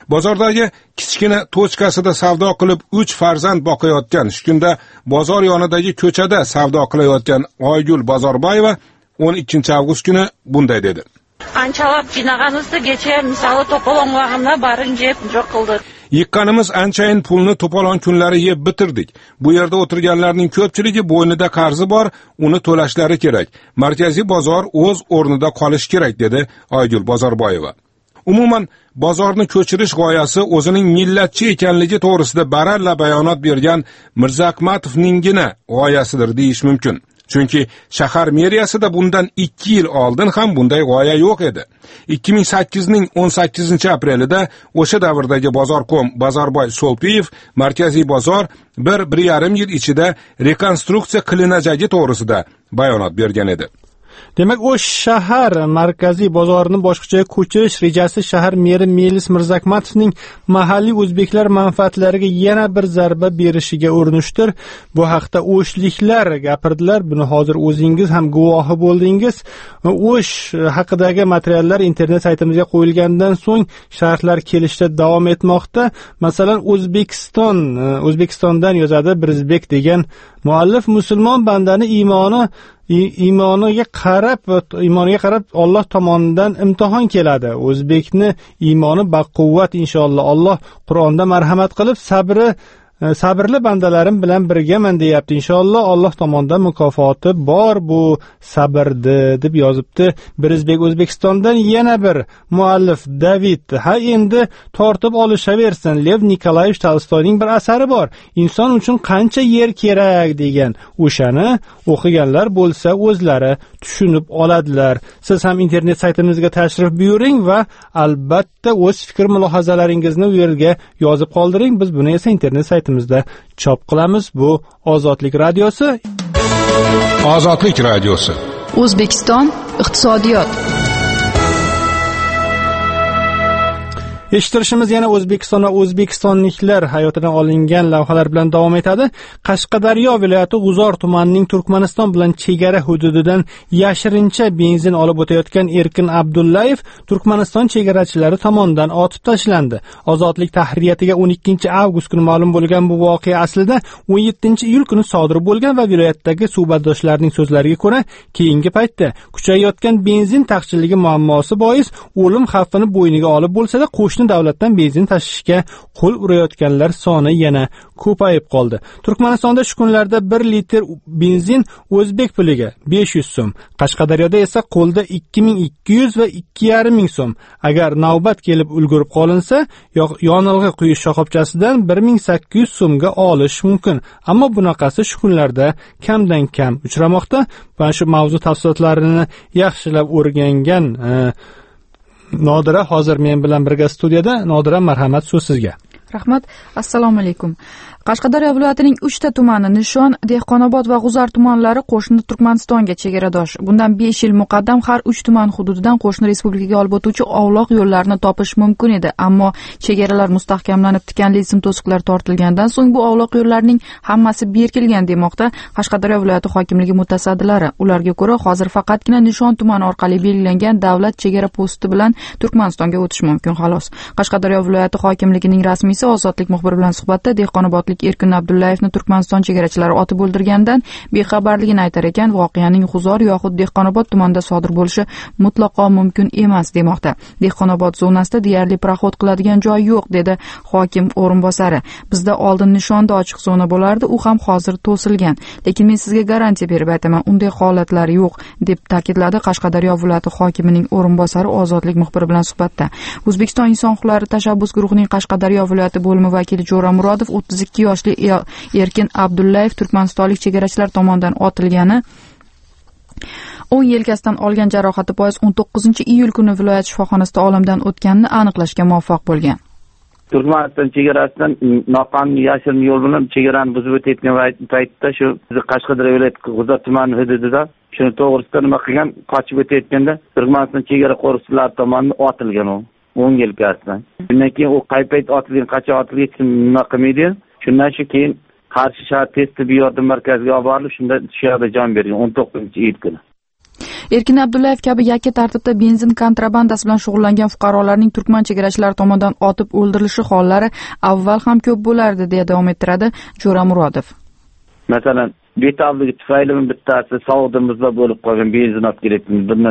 Bozordagi kichkina tochkasida savdo qilib 3 farzand boqayotgan, shu kunda bozor yonidagi ko'chada savdo qilayotgan Oygul Bozorboyeva 12 avgust kuni bunday dedi. Anchalar jinaganimizda kecha misol to'polon vaqtimda barin yeb jo'q qildi. Yiqqanimiz anchayin pulni to'polon kunlari yeb bitirdik. Bu yerda o'tirganlarning ko'pchiligi bo'ynida qarzi bor, uni to'lashlari kerak. Markaziy bozor o'z o'rnida qolishi kerak dedi Oygul Bozorboyeva. Umuman bozorni ko'chirish g'oyasi o'zining millatchi ekanligi to'g'risida baralla bayonot bergan Mirzahmatovninggina g'oyasidir deyish mumkin. Chunki shahar meriyasida bundan 2 yil oldin ham bunday g'oya yo'q edi. 2008 ning 18-aprelida o'sha davrdagi bozorkom Bozorboy Solpiyev Markaziy bozor 1-1,5 yil ichida rekonstruksiya qilinajagi to'g'risida bayonot bergan edi. Demak, o shahar markaziy bozorini boshqacha ko'chirish rejasi shahar meri Melis Mirzahmatovning mahalliy o'zbeklar manfaatlariga yana bir zarba berishiga urinishdir. Bu haqda o'shliklar gapirdilar. Buni hozir o'zingiz ham guvohi bo'ldingiz. O'sh haqidagi materiallar internet saytimizga qo'yilgandan so'ng sharhlar kelishda davom etmoqda. Masalan, O'zbekistondan yozadi Birzbek degan muallif, musulmon bandani iymoniga qarab Alloh tomonidan imtihon keladi. O'zbekni iymoni baquvvat inshaalloh. Alloh Qur'onda marhamat qilib sabrli bandalarim bilan birgaman deyapti. Inshaalloh Alloh tomonidan mukofoti bor bu sabrdi deb yozibdi. Birzbek O'zbekistondan yana bir muallif David. Ha endi tortib olishaversin. Lev Nikolayevich Tolstoyning bir asari bor. Inson uchun qancha yer kerak degan. O'shani o'qiganlar bo'lsa o'zlari tushunib oladilar. Siz ham internet saytimizga tashrif buyuring va albatta o'z fikr mulohazalaringizni u yerga yozib qoldiring. Biz buni esa internet saytimizda chop qilamiz. Bu Ozodlik radiosi. Ozodlik radiosi. O'zbekiston iqtisodiyot. Eshittirishimiz yana O'zbekiston va o'zbekistonliklar hayotidan olingan lavhalar bilan davom etadi. Qashqadaryo viloyati G'uzor tumanining Turkmaniston bilan chegara hududidan yashirincha benzin olib o'tayotgan Erkin Abdullayev Turkmaniston chegarachilari tomonidan otib tashlandi. Ozodlik tahriyatiga 12 avgust kuni ma'lum bo'lgan bu voqea aslida 17 iyul kuni sodir bo'lgan va viloyatdagi suhbatdoshlarning so'zlariga ko'ra keyingi paytda kuchayayotgan benzin taqchilligi muammosi bois o'lim xavfini bo'yniga olib bo'lsa-da davlatdan benzin tashishga qo'l urayotganlar soni yana ko'payib qoldi. Turkmanistonda shu kunlarda 1 litr benzin o'zbek puliga 500 so'm, Qashqadaryoda esa qo'lda 2200 va 2500 so'm. Agar navbat kelib ulgurib qolinsa, yonilg'i quyish shoxobchasidan 1800 so'mga olish mumkin. Ammo bunaqasi shu kunlarda kamdan kam uchramoqda. Va shu mavzu tafsilotlarini yaxshilab o'rgangan Nodira hozir men bilan birga studiyada. Nodira, marhamat, so'z sizga. Rahmat. Assalomu alaykum. Qashqadaryo viloyatining 3 ta tumani Nishon, Dehqonobod va G'uzor tumanlari qo'shni Turkmanistonga chegaradosh. Bundan 5 yil muqaddam har 3 tuman hududidan qo'shni respublikaga olib o'tuvchi ovloq yo'llarni topish mumkin edi, ammo chegaralar mustahkamlanib tikanli sim to'siqlar tortilgandan so'ng bu ovloq yo'llarning hammasi berkilgan demoqda Qashqadaryo viloyati hokimligi mutasaddilari. Ularga ko'ra, hozir faqatgina Nishon tumani orqali belgilangan davlat chegara posti bilan Turkmanistonga o'tish mumkin xolos. Qashqadaryo viloyati hokimligining rasmiysi Ozodlik muxbiri bilan suhbatda Dehqonobodlik Erkin Abdullayevni Turkmaniston chegarachilari otib o'ldirgandan bexabarligini aytar ekan, voqeaning G'uzor yoxud Dehqonobod tumanida sodir bo'lishi mutlaqo mumkin emas demoqda. Dehqonobod zonasida deyarli proxod qiladigan joy yo'q, dedi hokim o'rinbosari. Bizda oldin Nishonda ochiq zona bo'lardi, u ham hozir to'silgan. Lekin men sizga garantiya berib aytaman, unday holatlar yo'q, deb ta'kidladi Qashqadaryo viloyati hokimining o'rinbosari Ozodlik muxbiri bilan suhbatda. O'zbekiston inson huquqlari tashabbus guruhining Qashqadaryo viloyati bo'limi vakili Jo'ra Murodov 32 yoshli Erkin Abdullayev turkmanistonlik chegarachilar tomonidan otilgani 10 yelkasidan olgan jarohati bois 19-iyul kuni viloyat shifoxonasida olamdan o'tganini aniqlashga muvaffaq bo'lgan. Turkmaniston chegarasidan noqonuniy yashirin yo'l bilan chegarani buzib o'tayotgan paytda shu Qashqadaryo viloyati G'uzor tumani hududida shuni to'g'risida nima qilgan, qochib o'tayotganda Turkmaniston chegara qo'riqchilari tomonidan otilgan u 10 yelkasidan. Shundan keyin u qay payt otilgan, qachon otilgan nima qilmaydi. Shundan keyin Qarshi shahar tez tibbiy yordam markaziga olib borilib, shunda shu yerda jon bergan 19-iyul kuni. Erkin Abdullayev kabi yakka tartibda benzin kontrabandasi bilan shug'ullangan fuqarolarning turkman chegarachilari tomonidan otib o'ldirilishi hollari avval ham ko'p bo'lardi, deya davom ettiradi Jo'ramurodov. Masalan, betabligi tufayli bittasi savdimizda bo'lib qolgan benzin olib kelayapmiz. Bundan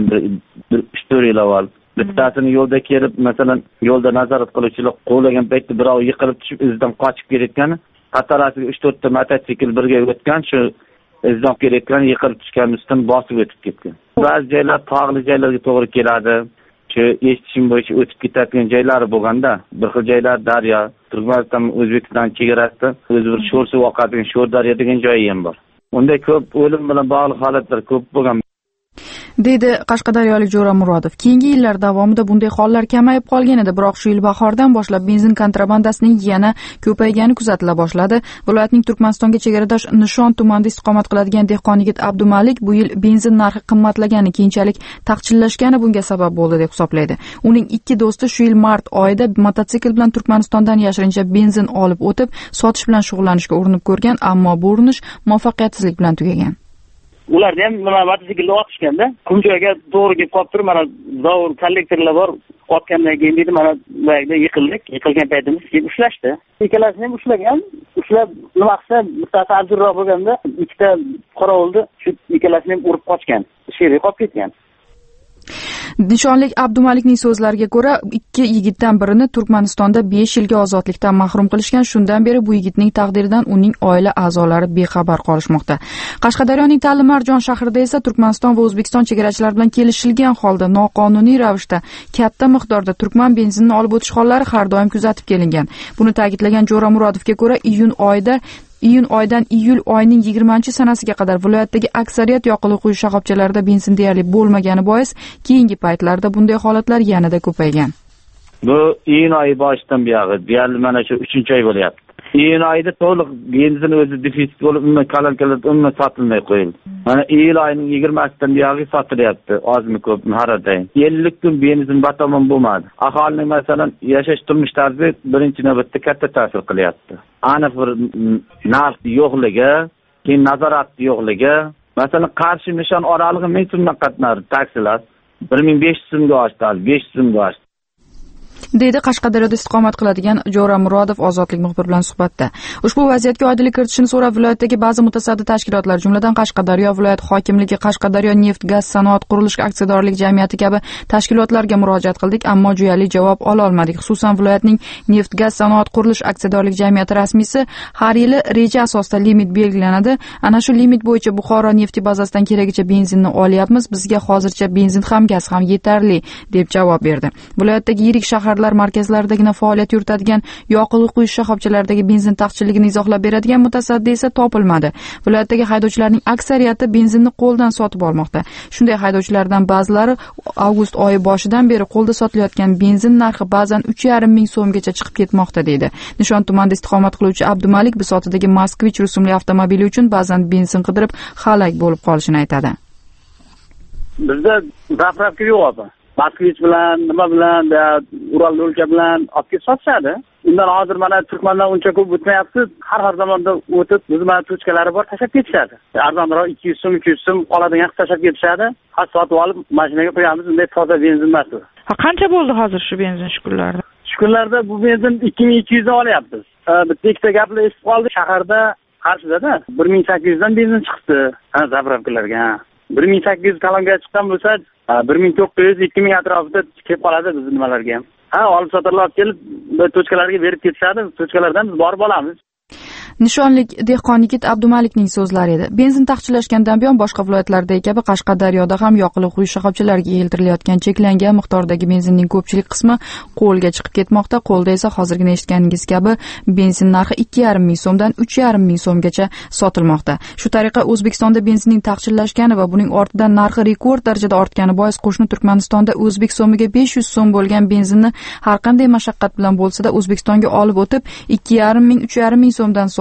3-4 yil avval bittasini yo'lda kelib, masalan, yo'lda nazorat qiluvchilar qo'llagan paytda birov yiqilib tushib, izdan qochib kelayotgan, qatorasiga 3-4 ta mototsikl birga o'tgan, shu izdan kelayotgan yiqilib tushgan ustidan bosib o'tib ketgan. Ba'zi joylar tog'li joylarga to'g'ri keladi. Shu eshitishim bo'yicha o'tib ketadigan joylari bo'lganda, bir xil joylar daryo, Turkmaniston O'zbekiston chegarasida o'zi bir sho'r suv oqadigan sho'r daryo degan joyi ham bor. Unday ko'p o'lim bilan bog'liq holatlar ko'p bo'lgan, deydi qashqadaryolik Jo'ramurodov. Keyingi yillar davomida bunday hollar kamayib qolgan edi, biroq shu yil bahordan boshlab benzin kontrabandasining yana ko'paygani kuzatila boshladi. Viloyatning Turkmanistonga chegaradosh Nishon tumanida istiqomat qiladigan dehqon yigit Abdumalik bu yil benzin narxi qimmatlagani, keyinchalik taqchillashgani bunga sabab bo'ldi deb hisoblaydi. Uning 2 do'sti shu yil mart oyida mototsikl bilan Turkmanistondan yashirincha benzin olib o'tib, sotish bilan shug'ullanishga urinib ko'rgan, ammo bu urinish muvaffaqiyatsizlik bilan tugagan. Ularda ham nima mototsiklda otishganda, Qumjoyga to'g'ri kelib qolib turib, mana zavur kollektorlar bor, otgandan keyin deydi, mana bu yerda yiqildik. Yiqilgan paytimiz keyin ushlashdi. Ikkalasini ham ushlagan. Ushlab nima qilsa, bittasi ajurroq bo'lganda, ikkita qorovulni shu ikkalasini ham urib qochgan. Sherga qolib ketgan. Nishonlik Abdumalikning so'zlariga ko'ra, 2 yigitdan birini Turkmanistonda 5 yilga ozodlikdan mahrum qilishgan. Shundan beri bu yigitning taqdiridan uning oila a'zolari bexabar qolishmoqda. Qashqadaryoning Talimarjon shahrida esa Turkmaniston va O'zbekiston chegarachilari bilan kelishilgan holda noqonuniy ravishda katta miqdorda turkman benzinini olib o'tish hollari har doim kuzatib kelingan. Buni ta'kidlagan Jo'ramurodovga ko'ra, iyun oydan iyul oyining 20-sanasiga qadar viloyatdagi aksariyat yoqilg'i quyish shoxobchalarida benzin deyarli bo'lmagani bois, keyingi paytlarda bunday holatlar yanada ko'paygan. Bu iyun oyi boshidan buyog'i deyarli mana shu 3-oy bo'lyapti. Iyun oyida to'liq benzin o'zi defitsit bo'lib, umuman sotilmay qo'yildi. Mana iyul oyining 20-sidan buyog'i sotilyapti, ozmi ko'pmi har doim. 50 kun benzin batamon bo'lmadi. Aholining masalan yashash turmush tarzi birinchi navbatda katta ta'sir qilyapti. Aniq bir narx yo'qligi, keyin nazorat yo'qligi, masalan Qarshi Nishon oralig'i 1000 so'mdan qatnar taksilar 1500 so'mga oshdi, 500 so'mga oshdi. deydi Qashqadaryoda istiqomat qiladigan Jo'ramurodov Ozodlik muxbiri bilan suhbatda. Ushbu vaziyatga oydinlik kiritishni so'rab viloyatdagi ba'zi mutasaddi tashkilotlar, jumladan Qashqadaryo viloyat hokimligi, Qashqadaryo neft gaz sanoat qurilish aksiyadorlik jamiyati kabi tashkilotlarga murojaat qildik, ammo jo'yali javob ola olmadik. Xususan viloyatning neft gaz sanoat qurilish aksiyadorlik jamiyati rasmiysi har yili reja asosida limit belgilanadi. Ana shu limit bo'yicha Buxoro nefti bazasidan keragicha benzinni olyapmiz. Bizga hozircha benzin ham gaz ham yetarli deb javob berdi. Viloyatdagi yirik shaharlar markazlaridagina faoliyat yuritadigan yoqilg'i quyish shoxobchalaridagi benzin taqchilligini izohlab beradigan mutasaddi esa topilmadi. Viloyatdagi haydovchilarning aksariyati benzinni qo'ldan sotib olmoqda. Shunday haydovchilardan ba'zilari avgust oyi boshidan beri qo'lda sotilayotgan benzin narxi ba'zan 3,5 ming so'mgacha chiqib ketmoqda deydi. Nishon tumanida istiqomat qiluvchi Abdumalik bisotidagi Moskvich rusumli avtomobili uchun ba'zan benzin qidirib halak bo'lib qolishini aytadi. Bizda zapravka yo'q opa. Moskvich bilan, nima bilan, Ural o'lka bilan olib kelib sotishadi. Undan hozir mana Turkmandan uncha ko'p o'tmayapti. Har zamonda o'tib, biz mana tochkalari bor, tashab ketishadi. Arzonroq 200 so'm, 300 so'm qoladigan qilib tashab ketishadi. Har sotib olib mashinaga qo'yamiz, unday toza benzin emas bu. Qancha bo'ldi hozir shu benzin shu kunlarda? Shu kunlarda bu benzin 2200 dan olyapmiz. Bitta ikkita gapni eshitib qoldik, shaharda Qarshida 1800 dan benzin chiqdi. Zapravkalarga. 1800 talonga chiqqan bo'lsa, 1900, 2000 atrofida kelib qoladi biz nimalarga ham. Olib sotirlar kelib, tochkalarga berib ketishadi. Tochkalardan biz borib olamiz. Nishonlik dehqon yigit Abdumalikning so'zlari edi. Benzin taqchillashgandan buyon boshqa viloyatlardagi kabi Qashqadaryoda ham yoqilg'i quyish shoxobchalariga keltirilayotgan cheklangan miqdordagi benzinning ko'pchilik qismi qo'lga chiqib ketmoqda. Qo'lda esa hozirgina eshitganingiz kabi benzin narxi 2,5 ming so'mdan 3,5 ming so'mgacha sotilmoqda. Shu tariqa O'zbekistonda benzinning taqchillashgani va buning ortidan narxi rekord darajada ortgani bois qo'shni Turkmanistonda o'zbek so'miga 500 so'm bo'lgan benzinni har qanday mashaqqat bilan bo'lsa-da O'zbekistonga olib o'tib 2,5 ming 3,5 ming so'mdan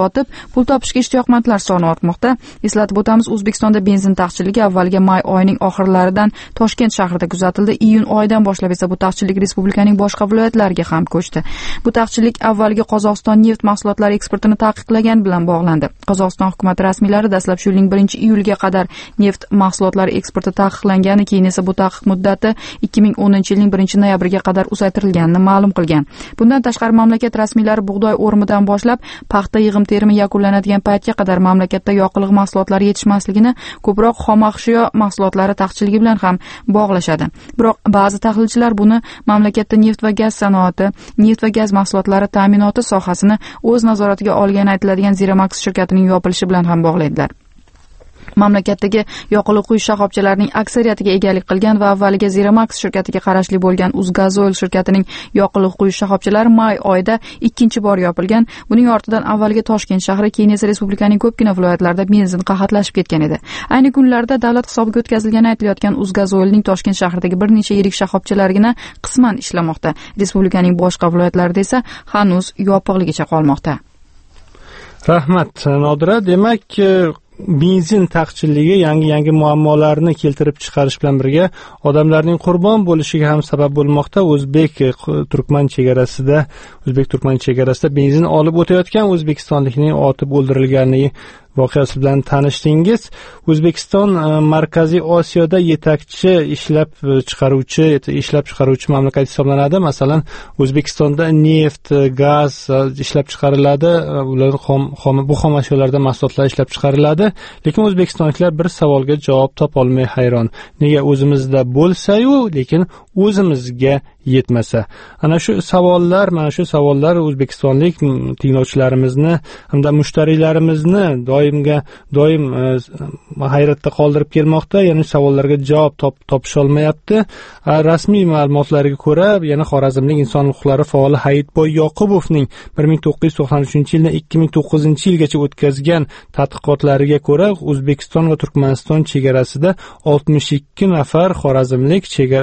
sotib pul topishga ishtiyoqmandlar soni ortmoqda. Eslatib o'tamiz, O'zbekistonda benzin taqchilligi avvaliga may oyining oxirlaridan Toshkent shahrida kuzatildi. Iyun oyidan boshlab esa bu taqchillik respublikaning boshqa viloyatlariga ham ko'chdi. Bu taqchillik avvaliga Qozog'iston neft mahsulotlari eksportini taqiqlagan bilan bog'landi. Qozog'iston hukumati rasmiylari dastlab shu yilning 1-iyulga qadar neft mahsulotlari eksporti taqiqlangani, keyin esa bu taqiq muddati 2010-yilning 1-noyabriga qadar uzaytirilganini ma'lum qilgan. Bundan tashqari mamlakat rasmiylari bug'doy o'rimidan boshlab paxta yig'im-terimi yakunlanadigan paytga qadar mamlakatda yoqilg'i mahsulotlari yetishmasligini ko'proq xomashyo mahsulotlari taqchilligi bilan ham bog'lashadi. Biroq ba'zi tahlilchilar buni mamlakatda neft va gaz sanoati, neft va gaz mahsulotlari ta'minoti sohasini o'z nazoratiga olgani aytiladigan Ziramax shirkatining yopilishi bilan ham bog'laydilar. Mamlakatdagi yoqilg'i quyish shoxobchalarining aksariyatiga egalik qilgan va avvaliga Ziramax shirkatiga qarashli bo'lgan Uzgazoil shirkatining yoqilg'i quyish shoxobchalari may oyida ikkinchi bor yopilgan. Buning ortidan avvaliga Toshkent shahri, keyin esa respublikaning ko'pgina viloyatlarida benzin qahatlashib ketgan edi. Ayni kunlarda davlat hisobiga o'tkazilgani aytilayotgan Uzgazoilning Toshkent shahridagi bir necha yirik shoxobchalargina qisman ishlamoqda. Respublikaning boshqa viloyatlarida esa hanuz yopiqligicha qolmoqda. Rahmat, Nodira. Demak, benzin taqchilligi yangi muammolarni keltirib chiqarish bilan birga odamlarning qurbon bo'lishiga ham sabab bo'lmoqda. O'zbek-turkman chegarasida benzin olib o'tayotgan o'zbekistonlikning otib o'ldirilgani voqeasi bilan tanishdingiz. O'zbekiston Markaziy Osiyoda yetakchi ishlab chiqaruvchi mamlakat hisoblanadi. Masalan, O'zbekistonda neft, gaz ishlab chiqariladi, ular bu xom ashyolardan mahsulotlar ishlab chiqariladi. Lekin o'zbekistonliklar bir savolga javob topolmay hayron. Nega o'zimizda bo'lsa-yu, lekin o'zimizga yetmasa? Ana shu savollar o'zbekistonlik tinglovchilarimizni hamda mushtariylarimizni doim hayratda qoldirib kelmoqda. Ya'ni savollarga javob topisha olmayapti. Rasmiy ma'lumotlarga ko'ra, yana Xorazmlik inson huquqlari faoli Hayitboy Yoqubovning 1993-yildan 2009-yilgacha o'tkazgan tadqiqotlariga ko'ra, O'zbekiston va Turkmaniston chegarasida 62 nafar xorazmlik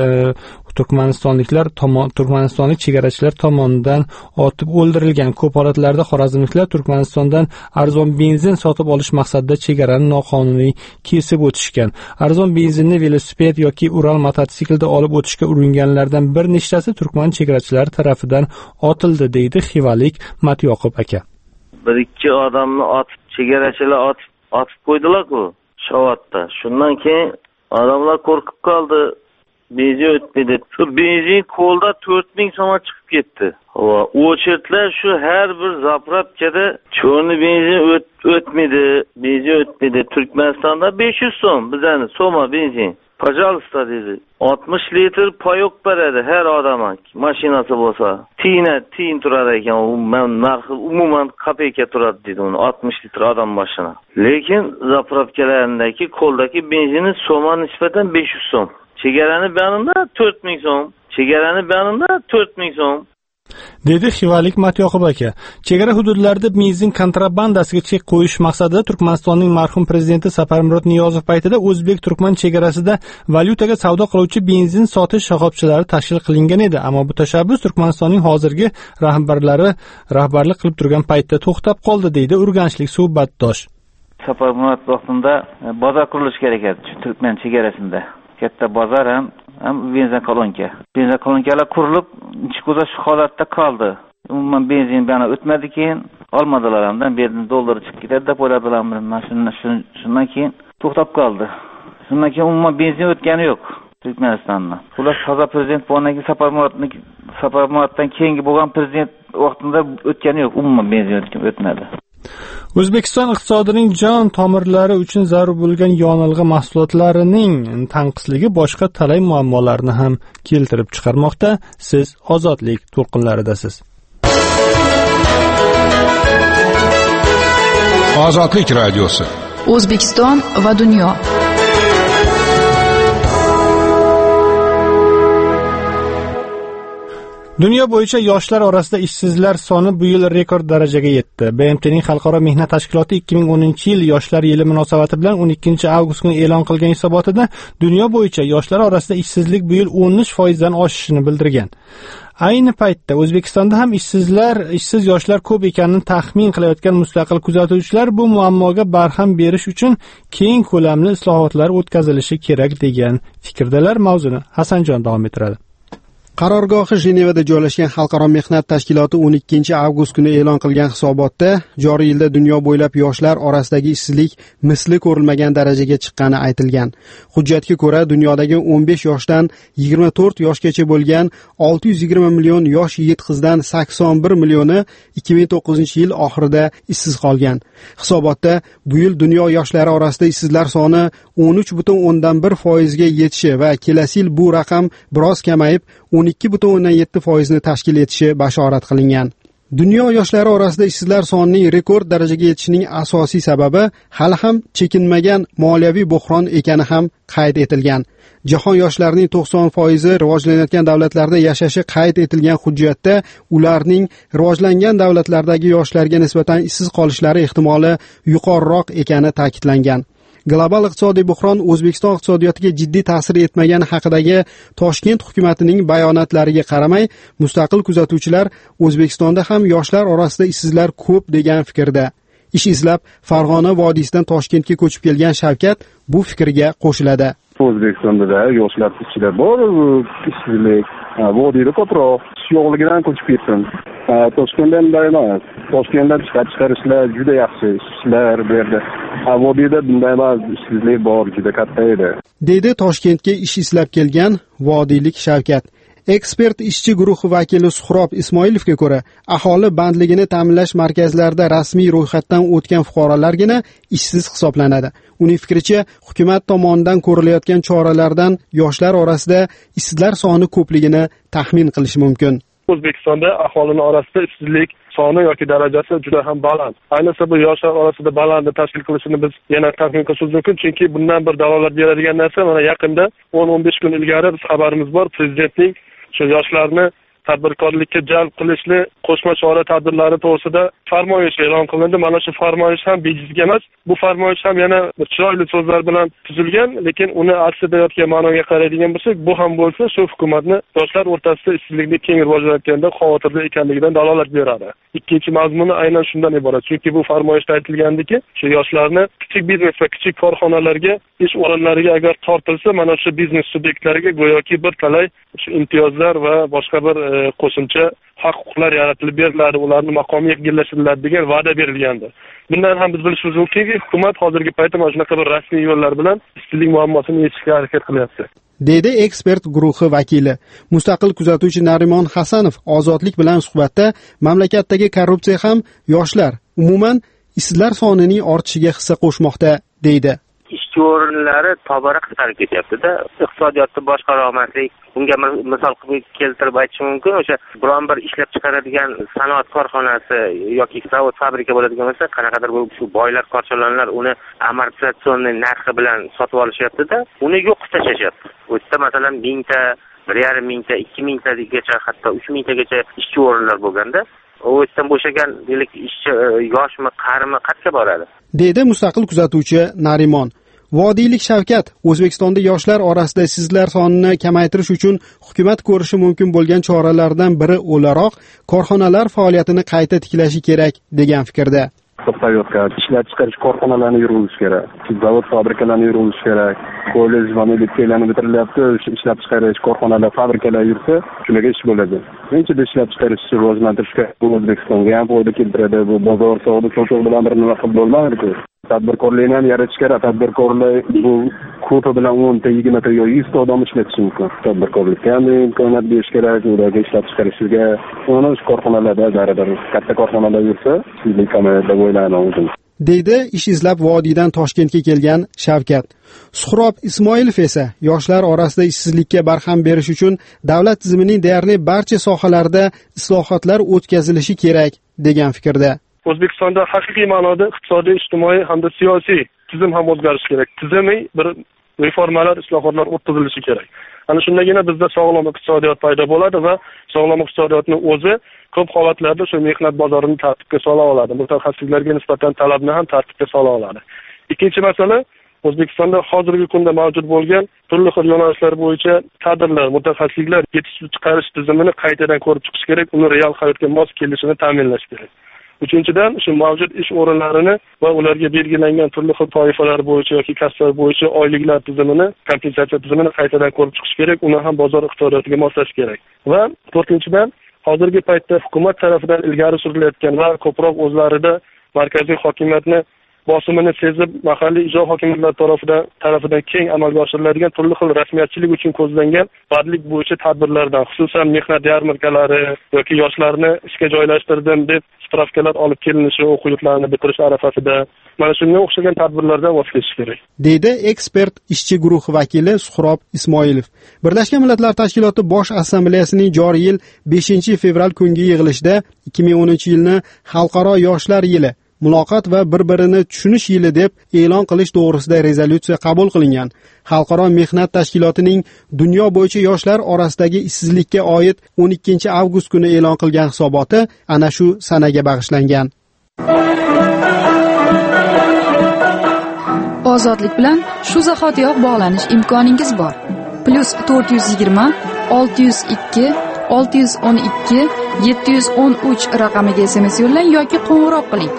turkmanistonlik chegarachilar tomonidan otib o'ldirilgan. Ko'p holatlarda xorazmliklar Turkmanistondan arzon benzin sotib olish maqsadida chegarani noqonuniy kesib o'tishgan. Arzon benzinni velosiped yoki Ural mototsiklda olib o'tishga uringanlardan bir nechtasi turkman chegarachilari tarafidan otildi, deydi xivalik Matyoqub aka. Bir ikki odamni chegarachilar otib qo'ydilar-ku Shovotda. Shundan keyin odamlar qo'rqib qoldi. Benzin o'tmadi. Shu benzin qo'lda 4000 so'm chiqib ketdi. O'chirtlar shu har bir zapravkada cho'rni benzin o'tmadi. Turkmanistonda 500 so'm, bizani so'ma benzin. Пожалуйста dedi. 60 litr payok beradi har odamga. Mashinasi bo'lsa, tiyin turar ekan. Men narxi umuman kopeyka turadi dedi uni 60 litr odam mashina. Lekin zapravkalarindagi qo'ldagi benzini so'ma nisbatan 500 so'm. Chegarani banida 4000 so'm. Dedi xivalik Matyoqub aka. Chegara hududlarida benzin kontrabandasiga chek qo'yish maqsadida Turkmanistonning marhum prezidenti Saparmurod Niyozov paytida o'zbek-turkman chegarasida valyutaga savdo qiluvchi benzin sotish shoxobchalari tashkil qilingan edi. Ammo bu tashabbus Turkmanistonning hozirgi rahbarlik qilib turgan paytda to'xtab qoldi, deydi urganchlik suhbatdosh. Saparmurod vaqtida bozor qurilishi kerak edi Turkman chegarasida. Katta bozor ham benzin kolonkalar qurilib, ichko'za shu holatda qoldi. Umuman benzin bana o'tmadi, keyin olmadilar hamdan benzin dollar chiqib ketadi deb o'yladilar. Shundan keyin to'xtab qoldi. Shundan keyin umuman benzin o'tgani yo'q Turkmanistonda. Ular hozir prezident bo'lgan Saparmuroddan keyingi bo'lgan prezident vaqtida o'tgani yo'q, umuman benzin o'tmadi. O'zbekiston iqtisodining jon tomirlari uchun zarur bo'lgan yonilg'i mahsulotlarining tanqisligi boshqa talay muammolarni ham keltirib chiqarmoqda. Siz ozodlik to'lqinlaridasiz. Ozodlik radiosi. O'zbekiston va dunyo. Dunyo bo'yicha yoshlar orasida ishsizlar soni bu yil rekord darajaga yetdi. BMTning Xalqaro mehnat tashkiloti 2010-yil yoshlar yili munosabati bilan 12-avgust kuni e'lon qilgan hisobotida dunyo bo'yicha yoshlar orasida ishsizlik bu yil 13% dan oshishini bildirgan. Ayni paytda O'zbekistonda ham ishsiz yoshlar ko'p ekanini taxmin qilayotgan mustaqil kuzatuvchilar bu muammoga barham berish uchun keng ko'lamli islohotlar o'tkazilishi kerak degan fikrdalar. Mavzuni Hasanjon davom ettiradi. Qarorgohi Jenevada joylashgan Xalqaro mehnat tashkiloti 12-avgust kuni e'lon qilgan hisobotda joriy yilda dunyo bo'ylab yoshlar orasidagi ishsizlik misli ko'rilmagan darajaga chiqqani aytilgan. Hujjatga ko'ra, dunyodagi 15 yoshdan 24 yoshgacha bo'lgan 620 million yosh yigit-qizdan 81 millioni 2009-yil oxirida ishsiz qolgan. Hisobotda bu yil dunyo yoshlari orasida ishsizlar soni 13.1% ga yetishi va kelasi yil bu raqam biroz kamayib 12.7% ni tashkil etishi bashorat qilingan. Dunyo yoshlari orasida ishsizlar sonining rekord darajaga yetishining asosiy sababi hali ham chekinmagan moliyaviy buhron ekani ham qayd etilgan. Jahon yoshlarining 90% rivojlanayotgan davlatlarda yashashi qayd etilgan hujjatda ularning rivojlangan davlatlardagi yoshlarga nisbatan ishsiz qolishlari ehtimoli yuqoriroq ekani ta'kidlangan. Global iqtisodiy buhron O'zbekiston iqtisodiyotiga jiddiy ta'sir etmagani haqidagi Toshkent hukumatining bayonotlariga qaramay, mustaqil kuzatuvchilar O'zbekistonda ham yoshlar orasida ishsizlar ko'p degan fikrda. Ish izlab Farg'ona vodiysidan Toshkentga ko'chib kelgan Shavkat bu fikrga qo'shiladi. O'zbekistonda yoshlar ichida bor, ishsizlik, vodiyda ko'proq yo'qligidan ko'chib ketdim. Toshkentda bunday emas. Toshkentda chiqarishlar juda yaxshi ishlar berdi. Vodiyda bunday emas, ishsizlik bor, juda katta edi. Deydi Toshkentga ish izlab kelgan vodiylik Shavkat. Ekspert ishchi guruhi vakili Suhrob Ismoilovga ko'ra, aholi bandligini ta'minlash markazlarida rasmiy ro'yxatdan o'tgan fuqarolargina ishsiz hisoblanadi. Uning fikricha, hukumat tomonidan ko'rilayotgan choralardan yoshlar orasida ishsizlar soni ko'pligini taxmin qilish mumkin. O'zbekistonda aholining orasida ishsizlik soni yoki darajasi juda ham baland. Ayniqsa bu yoshlar orasida balandni tashkil qilishini biz yana taxmin qilishimiz mumkin, chunki bundan bir dalolat beradigan narsa mana yaqinda 10-15 kun ilgari biz xabarimiz bor, prezidentning shu yoshlarni tadbirkorlikka jalb qilishni qo'shma chora tadbirlari to'g'risida farmoyish e'lon qilindi. Mana shu farmoyish ham bejizga emas. Bu farmoyish ham yana chiroyli so'zlar bilan tuzilgan, lekin uni aks etayotgan ma'noga qaraydigan bo'lsak, bu ham bo'lsa shu hukumatni yoshlar o'rtasida ishsizlikni keng rivojlanayotganda xavotirda ekanligidan dalolat beradi. Ikkinchi mazmuni aynan shundan iborat. Chunki bu farmoyishda aytilgandiki, shu yoshlarni kichik biznes va kichik korxonalarga ish o'rinlariga agar tortilsa, mana shu biznes subyektlariga go'yoki bir talay shu imtiyozlar va boshqa bir qo'shimcha haq-huquqlar yaratib beriladi, ularning maqomi yengillashtiriladi degan va'da berilgandi. Bundan ham biz bilishimiz mumkinki, hukumat hozirgi paytda mana shunaqa bir rasmiy yo'llar bilan ishsizlik muammosini yechishga harakat qilyapti. Deydi ekspert guruhi vakili. Mustaqil kuzatuvchi Narimon Hasanov ozodlik bilan suhbatda mamlakatdagi korrupsiya ham yoshlar, umuman ishsizlar sonining ortishiga hissa qo'shmoqda deydi. Ishchi o'rinlari tobora qisqarib ketyapti-da. Iqtisodiyotni boshqara olmaslik, bunga misol qilib keltirib aytishim mumkin. O'sha biron bir ishlab chiqaradigan sanoat korxonasi yoki zavod, fabrika bo'ladigan bo'lsa, qanaqadir shu boylar, korchalonlar uni amortizatsion narxi bilan sotib olishyapti-da, uni yo'q tashlashayapti. U yerda masalan 1000 ta, 1,5 mingta, 2000 tagacha, hatto 3000 tagacha ishchi o'rinlar bo'lganda, u yerdan bo'shagan ishchi yoshmi, qarimi qayerga boradi? Deydi mustaqil kuzatuvchi Narimon. Vodiylik Shavkat O'zbekistonda yoshlar orasida ishsizlar sonini kamaytirish uchun hukumat ko'rishi mumkin bo'lgan choralardan biri o'laroq korxonalar faoliyatini qayta tiklashi kerak degan fikrda. To'xtayotgan ishlab chiqarish korxonalarini yuritish kerak, zavod, fabrikalarni yuritish kerak. Kollej va universitetlarni bitirilyapti, ishlab chiqarish korxonalar, fabrikalar yursa, shularga ish bo'ladi. Menimcha ishlab chiqarishni rivojlantirishga O'zbekistonga ham foyda keltiradi. Bu bozor savdo bilan bir nima qilib bo'lmaydi. Tadbirkorlikni ham yaratish kerak. Tadbirkorlar bu kvota bilan 10 ta, 20 ta yoki 100 ta odam ishlatish mumkin. Tadbirkorlikka ham imkoniyat berish kerak, ularga ishlab chiqarishga. Uni korxonalarda zarur, katta korxonalar yursa, sizlik kamayadi deb o'ylayman. Deydi ish izlab vodiydan Toshkentga kelgan Shavkat. Suhrob Ismoilov esa yoshlar orasida ishsizlikka barham berish uchun davlat tizimining deyarli barcha sohalarida islohotlar o'tkazilishi kerak degan fikrda. O'zbekistonda haqiqiy ma'noda iqtisodiy, ijtimoiy hamda siyosiy tizim ham o'zgarishi kerak. Tizimiy bir reformalar, islohotlar o'tkazilishi kerak. Ana shundagina bizda sog'lom iqtisodiyot paydo bo'ladi va sog'lom iqtisodiyotning o'zi ko'p holatlarda shu mehnat bozorini tartibga sola oladi. Mutaxassislarga nisbatan talabni ham tartibga sola oladi. Ikkinchi masala, O'zbekistonda hozirgi kunda mavjud bo'lgan turli xil yo'nalishlar bo'yicha kadrlar, mutaxassislar yetishib chiqarish tizimini qaytadan ko'rib chiqish kerak, uni real hayotga mos kelishini ta'minlash kerak. Uchinchidan, shu mavjud ish o'rinlarini va ularga belgilangan turli xil toifalar bo'yicha yoki kasblar bo'yicha oyliklar tizimini, kompensatsiya tizimini qaytadan ko'rib chiqish kerak, uni ham bozor iqtisodiyotiga moslash kerak. Va to'rtinchidan, hozirgi paytda hukumat tarafidan ilgari surilayotgan va ko'proq o'zlarida markaziy hokimiyatni bosimini sezib mahalliy ijro hokimiyatlar tarafidan keng amalga oshiriladigan turli xil rasmiyatchilik uchun ko'zlangan bandlik bo'yicha tadbirlardan, xususan mehnat yarmarkalari yoki yoshlarni ishga joylashtirdim deb spravkalar olib kelinishi, o'quv yurtlarini bitirish arafasida mana shunga o'xshagan tadbirlardan voz kechish kerak, deydi ekspert ishchi guruhi vakili Suhrob Ismoilov. Birlashgan Millatlar Tashkiloti Bosh Assambleyasining joriy yil 5-fevral kungi yig'ilishida 2010-yilni Xalqaro yoshlar yili, muloqot va bir-birini tushunish yili deb e'lon qilish to'g'risida rezolyutsiya qabul qilingan. Xalqaro mehnat tashkilotining dunyo bo'yicha yoshlar orasidagi ishsizlikka oid 12-avgust kuni e'lon qilgan hisoboti ana shu sanaga bag'ishlangan. Ozodlik bilan shu zahotiyoq bog'lanish imkoningiz bor. +420 602 612 713 raqamiga SMS yo'llang yoki qo'ng'iroq qiling.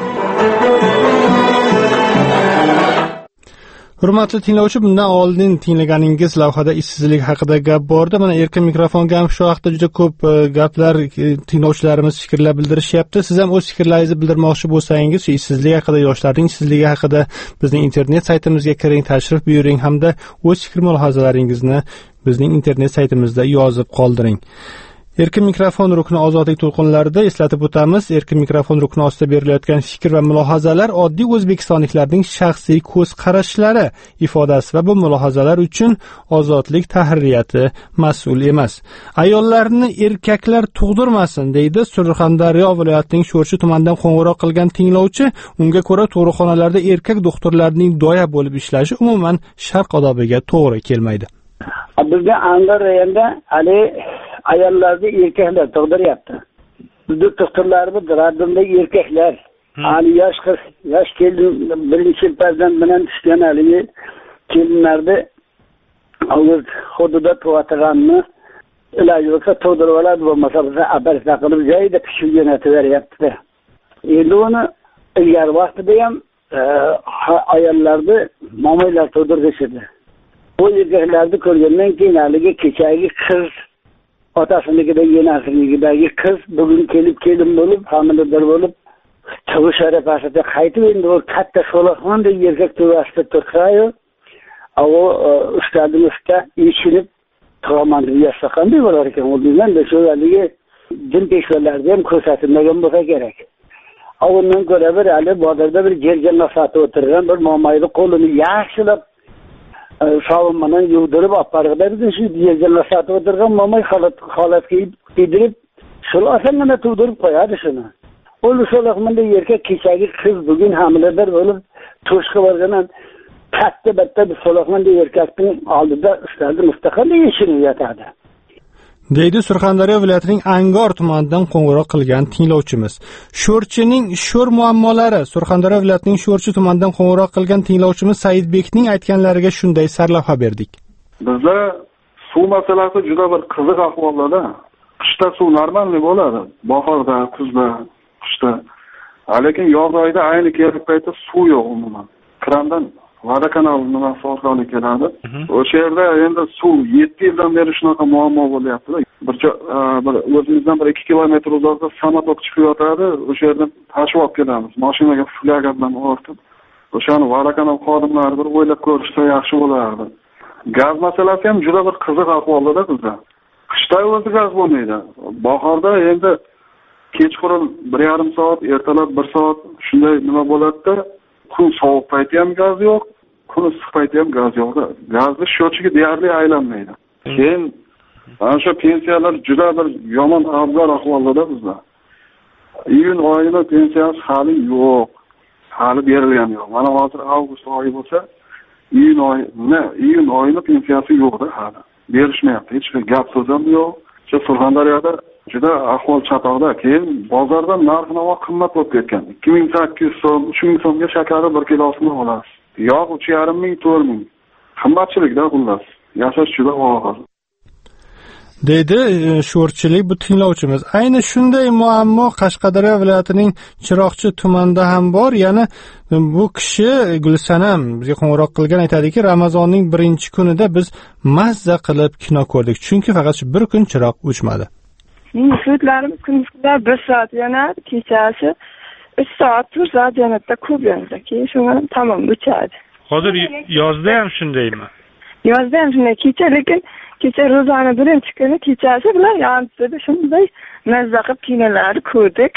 Hurmatli tinglovchi, bundan oldin tinglaganingiz lavhada ishsizlik haqida gap bordi. Mana erkin mikrofonga ham shu haqda juda ko'p gaplar tinglovchilarimiz fikrlar bildirishyapti. Siz ham o'z fikrlaringizni bildirmoqchi bo'lsangiz, shu ishsizlik haqida, yoshlarning ishsizligi haqida bizning internet saytimizga kiring, tashrif buyuring hamda o'z fikr mulohazalaringizni bizning internet saytimizda yozib qoldiring. Erkin mikrofon rukni ozodlik to'lqinlarida eslatib o'tamiz. Erkin mikrofon rukni ostida berilayotgan fikr va mulohazalar oddiy o'zbekistonliklarning shaxsiy ko'z qarashlari ifodasi va bu mulohazalar uchun ozodlik tahririyati mas'ul emas. Ayollarni erkaklar tug'dirmasin, deydi Surxondaryo viloyatining Sho'rchi tumanidan qo'ng'iroq qilgan tinglovchi. Unga ko'ra, tug'ruqxonalarda erkak doktorlarning doya bo'lib ishlashi umuman sharq odobiga to'g'ri kelmaydi. Bizga Angliyada ayollarni erkaklar tug'diryapti. Bizning doktorlarimiz radimdagi erkaklar, yosh kelin birinchi farzand bilan tushgan kelinlarni hududda tug'atirganni iloji bo'lsa tug'dirib oladi, bo'lmasa operatsiya qilib joyida pishib jo'nataveryapti. Endi uni ilgari vaqtida ham ayollarni mo'maylar tug'dirishdi. Bu erkaklarni ko'rgandan keyin kechagi qiz, otasinikidagi, enasinikidagi qiz bugun kelin bo'lib, homilador bo'lib, tug'ish arafasida qaytib endi u katta sho'laqmandek erkak tug'asida tursayu, u ustadning usta eshilib tug'aman deb yozsa qanday bo'lar ekan? U bizdan shu din peshvalarida ham ko'rsatilmagan bo'lsa kerak. Undan ko'ra bir bozorda bir jerjanlar sotib o'tirgan bir mo'mayni qo'lini yaxshilab sovun bilan yuvdirib olib borganda biz shu yerga sotib o'tirgan mo'may holat kiydirib shul osongina tug'dirib qo'yadi shuni. O'l sho'laqmanda erkak kechagi qiz bugun homilador bo'lib to'shqa borgan katta bir sho'laqmanda erkakning oldida ustadi mustaqil yashinib yotadi. deydi Surxondaryo viloyatining Angor tumanidan qo'ng'iroq qilgan tinglovchimiz. Sho'rchining sho'r muammolari. Surxondaryo viloyatining Sho'rchi tumanidan qo'ng'iroq qilgan tinglovchimiz Saidbekning aytganlariga shunday sarlavha berdik. Bizda suv masalasi juda bir qiziq ahvolda. Qishda suv normalniy bo'ladi, bahorda, kuzda, qishda. Lekin yoz oyida ayni kerak paytda suv yo'q umuman. Krandan Vada kanali mahsulotlarni keladi. O'sha yerda endi suv 7 yildan beri shunaqa muammo bo'lyapti. Bir o'zimizdan 2 kilometr uzoqda samotok chiqib yotadi. O'sha yerdan tashib olib kelamiz. Mashinaga flaga bilan ortib. O'shani Vada kanal xodimlari bir o'ylab ko'rishsa yaxshi bo'lardi. Gaz masalasi ham juda bir qiziq ahvolda bizda. Qishda o'zi gaz bo'lmaydi. Bahorda endi kechqurun 1,5 soat, ertalab 1 soat shunday nima bo'ladi-da, kun sovuq payti ham gaz yo'q, kun issiq payti ham gaz yo'q. Gazni sho'chiga deyarli aylanmaydi. Keyin ana shu pensiyalar juda bir yomon abgor ahvolda bizda. Iyun oyida pensiyasi hali yo'q. Hali berilgan yo'q. Mana hozir avgust oyi bo'lsa, iyun oyini pensiyasi yo'qda hali. Berishmayapti. Hech bir gap so'z ham yo'q. Shu Surxondaryoda juda ahvol chatoqda. Keyin bozorda narx-navo qimmat bo'lib ketgan. 2800 so'm, 3000 so'mga shakarni 1 kilosini olasiz. Yog' 3,5 ming, 4 ming. Qimmatchilikda xullas. Yashash juda og'ir. deydi sho'rchilik bu tinglovchimiz. Ayni shunday muammo Qashqadaryo viloyatining Chiroqchi tumanida ham bor. Ya'ni bu kishi Gulsanam bizga qo'ng'iroq qilgan, aytadiki, Ramazonning 1-kunida biz mazza qilib kino ko'rdik, chunki faqat shu bir kun chiroq o'chmadi. Suyutlarimiz kunduzda 1 soat yonadi, kechasi 3 soat, 4 soat yonadi, ko'p yonadi. Keyin shunga tamom o'chadi. Hozir yozda ham shundaymi? Yozda ham shunday, lekin kecha ro'zani 1-kuni kechasi bilan yonib shunday mazza qilib kinolarni ko'rdik.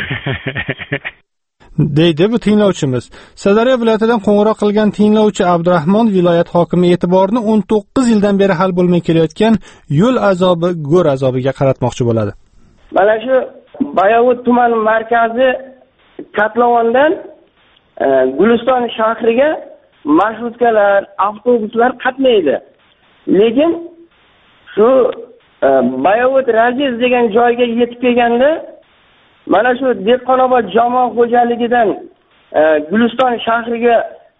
deydi bu tinglovchimiz. Sirdaryo viloyatidan qo'ng'iroq qilgan tinglovchi Abdurahmon viloyat hokimi e'tiborini 19 yildan beri hal bo'lmay kelayotgan yo'l azobi, go'r azobiga qaratmoqchi bo'ladi. Mana shu Bayovut tumani markazi Katlovondan Guliston shahriga marshrutkalar, avtobuslar qatnaydi. Lekin shu Bayovut Rajiz degan joyga yetib kelganda mana shu Dehqonobod jamoat xo'jaligidan Guliston shahriga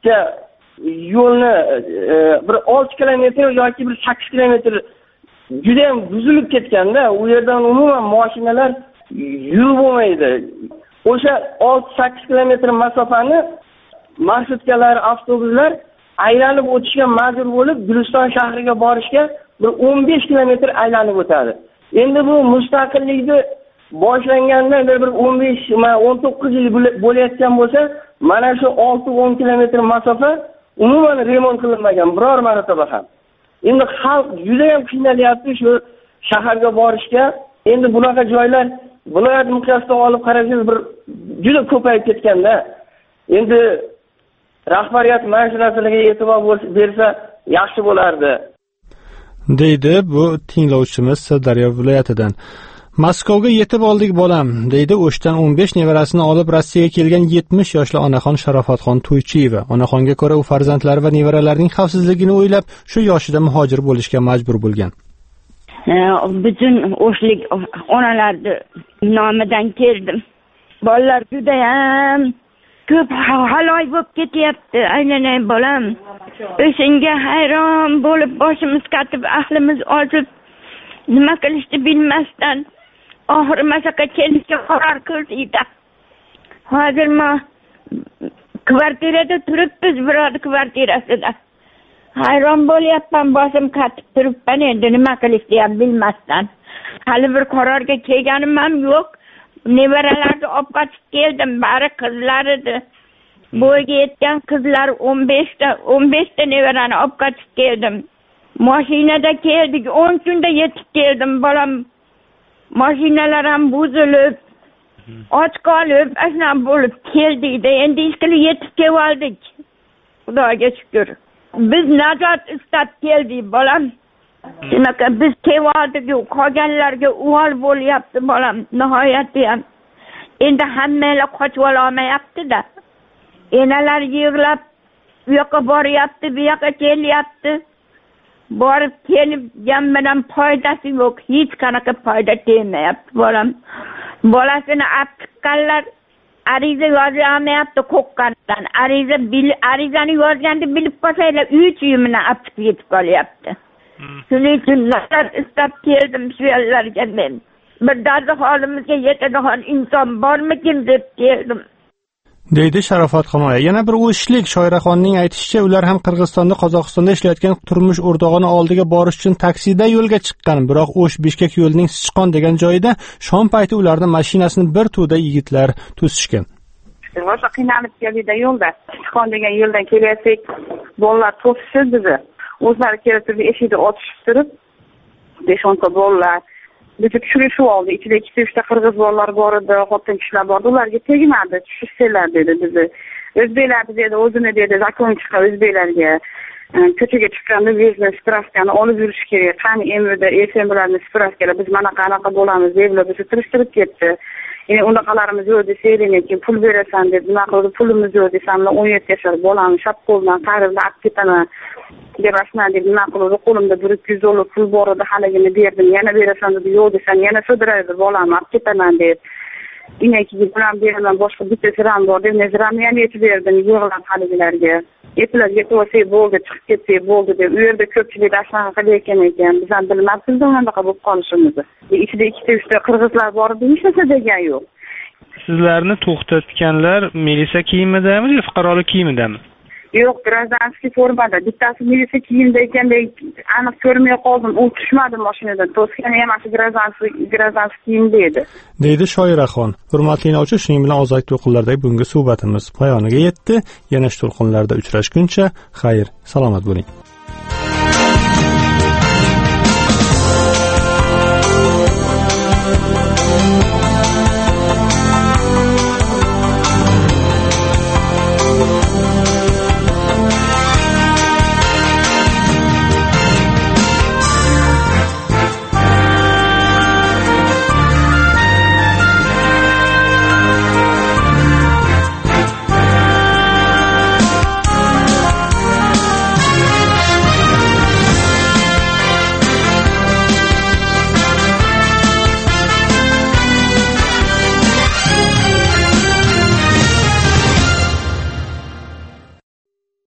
yo'lni bir 6 kilometr yoki bir 8 kilometr juda ham buzilib ketganda, u yerdan umuman mashinalar yurib bo'lmaydi. O'sha 6-8 kilometr masofani marshrutkalar, avtobuslar aylanib o'tishga majbur bo'lib, Guliston shahriga borishga bir 15 kilometr aylanib o'tadi. Endi bu mustaqillikni boshlangandan bir 15-19 yil bo'layotgan bo'lsa, mana shu 6-10 kilometr masofa umuman remont qilinmagan biror marotaba ham. Endi xalq juda ham qiynalyapti shu shaharga borishga. Endi bunaqa joylar viloyat miqyosida olib qarasangiz bir juda ko'payib ketganda, endi rahbariyat mana shu narsalarga e'tibor bersa yaxshi bo'lardi, deydi bu tinglovchimiz Sirdaryo viloyatidan. Maskovga yetib oldik bolam, deydi O'shdan 15 nevarasini olib Rossiyaga kelgan 70 yoshli onaxon Sharofatxon To'ychiyeva. Onaxonga ko'ra u farzandlari va nevaralarining xavfsizligini o'ylab, shu yoshida muhojir bo'lishga majbur bo'lgan. Butun O'shlik onalarni nomidan keldim. Bolalar juda ham ko'p haloy bo'lib ketyapti, aylanay bolam. O'shanga hayron bo'lib boshimiz qatib, ahlimiz ozib, nima qilishni bilmasdan oxiri masaka kelishga qaror qildik. Hozir men kvartirada turibmiz, biror kvartirasida. Hayron bo'lyapman, boshim qatib turibman, endi nima qilishni ham bilmasdan. Hali bir qarorga kelganim ham yo'q. Nevaralarni olib qochib keldim, bari qizlar edi. Bo'yga yetgan qizlar 15 ta nevarani olib qochib keldim. Mashinada keldik, 10 kunda yetib keldim, bolam. Mashinalar ham buzilib, och qolib, ashuna bo'lib keldik-da, endi ishqilib yetib keldik. Xudoga shukr. Biz najot istab keldik, bolam. Shunaqa biz keldik, qolganlarga uvol bo'lyapti, bolam. Nihoyatda ham. Endi hammalar qochib olmayapti-da. Enalar yig'lab, u yoqqa boryapti, bu yoqqa kelyapti. Borib kelib jambidan foydasi yo'q, hech qanaqa foyda tegmayapti, bolam. Bolasini olib chiqqanlar ariza yozolmayapti qo'qqandan. Arizani yozganda bilib qolsanglar, uy uyimini olib chiqib yetib qolyapti. Shuning uchun nazar istab keldim shu yerlarga men. Bir dardi holimizga yetadigan inson bormikin deb keldim, deydi Sharofatxon oya. Yana bir o'shlik Shoiraxonning aytishicha, ular ham Qirg'izistonda, Qozog'istonda ishlayotgan turmush o'rtog'ini oldiga borish uchun taksida yo'lga chiqqan. Biroq O'sh-Bishkek yo'lining Sichqon degan joyida shom payti ularning mashinasini bir to'da yigitlar to'sishgan. O'sha qiynalib keldi yo'lda. Sichqon degan yo'ldan kelayotsak, bolalar to'sishdi bizni. O'zlari kelib turib eshikni ochib turib, 5-10 ta bolalar bizni tushirishib oldi. Ichida 2-3 ta qirg'iz bolalar bor edi, xotin kishilar bor edi. Ularga tegmadi, tushirsalar dedi bizni. O'zbeklar dedi, o'zini dedi, zakon chiqar o'zbeklarga. Ko'chaga chiqqanda biznes spravkani olib yurish kerak. Qani endi FM bilan spravkalar biz mana qanaqa bo'lamiz deb bizni tirishtirib ketdi. Unaqalarimiz yo'q desaydi, lekin pul berasan deb nima qildi, pulimiz yo'q desam, 17 yoshar bolamni shapqo'ldan qayerda olib ketaman deb ashuna deb nima qildi, qo'limda 100-200 dollar pul bor edi, haligini berdim, yana berasan dedi, yo'q desam, yana so'diradi bolamni olib ketaman deb. Inakigi bilan beraman, boshqa bitta ziram bor deb, ziramni yana yetib berdim, yig'lab haligilarga. Eplar yetib olsa bo'ldi, chiqib ketsa bo'ldi deb. U yerda ko'pchilik shunaqa qilayotgan ekan. Biz ham bilmabmiz unaqa bo'lib qolishimizni. Ichida 2-3 qirg'izlar bor edi, hech narsa degan yo'q. Sizlarni to'xtatganlar militsiya kiyimidami yo fuqarolik kiyimidami? Yo'q, gражданский formada. Bittasi militsiya kiyimda ekandek aniq ko'rmay qoldim. U tushmadi mashinadan. To'sgani ham shu gражданский kiyimda edi. Deydi Shoiraxon. Hurmatli tinglovchi, shuning bilan Ozod to'lqinlardagi bugungi suhbatimiz poyoniga yetdi. Yana shu to'lqinlarda uchrashguncha, xayr, salomat bo'ling.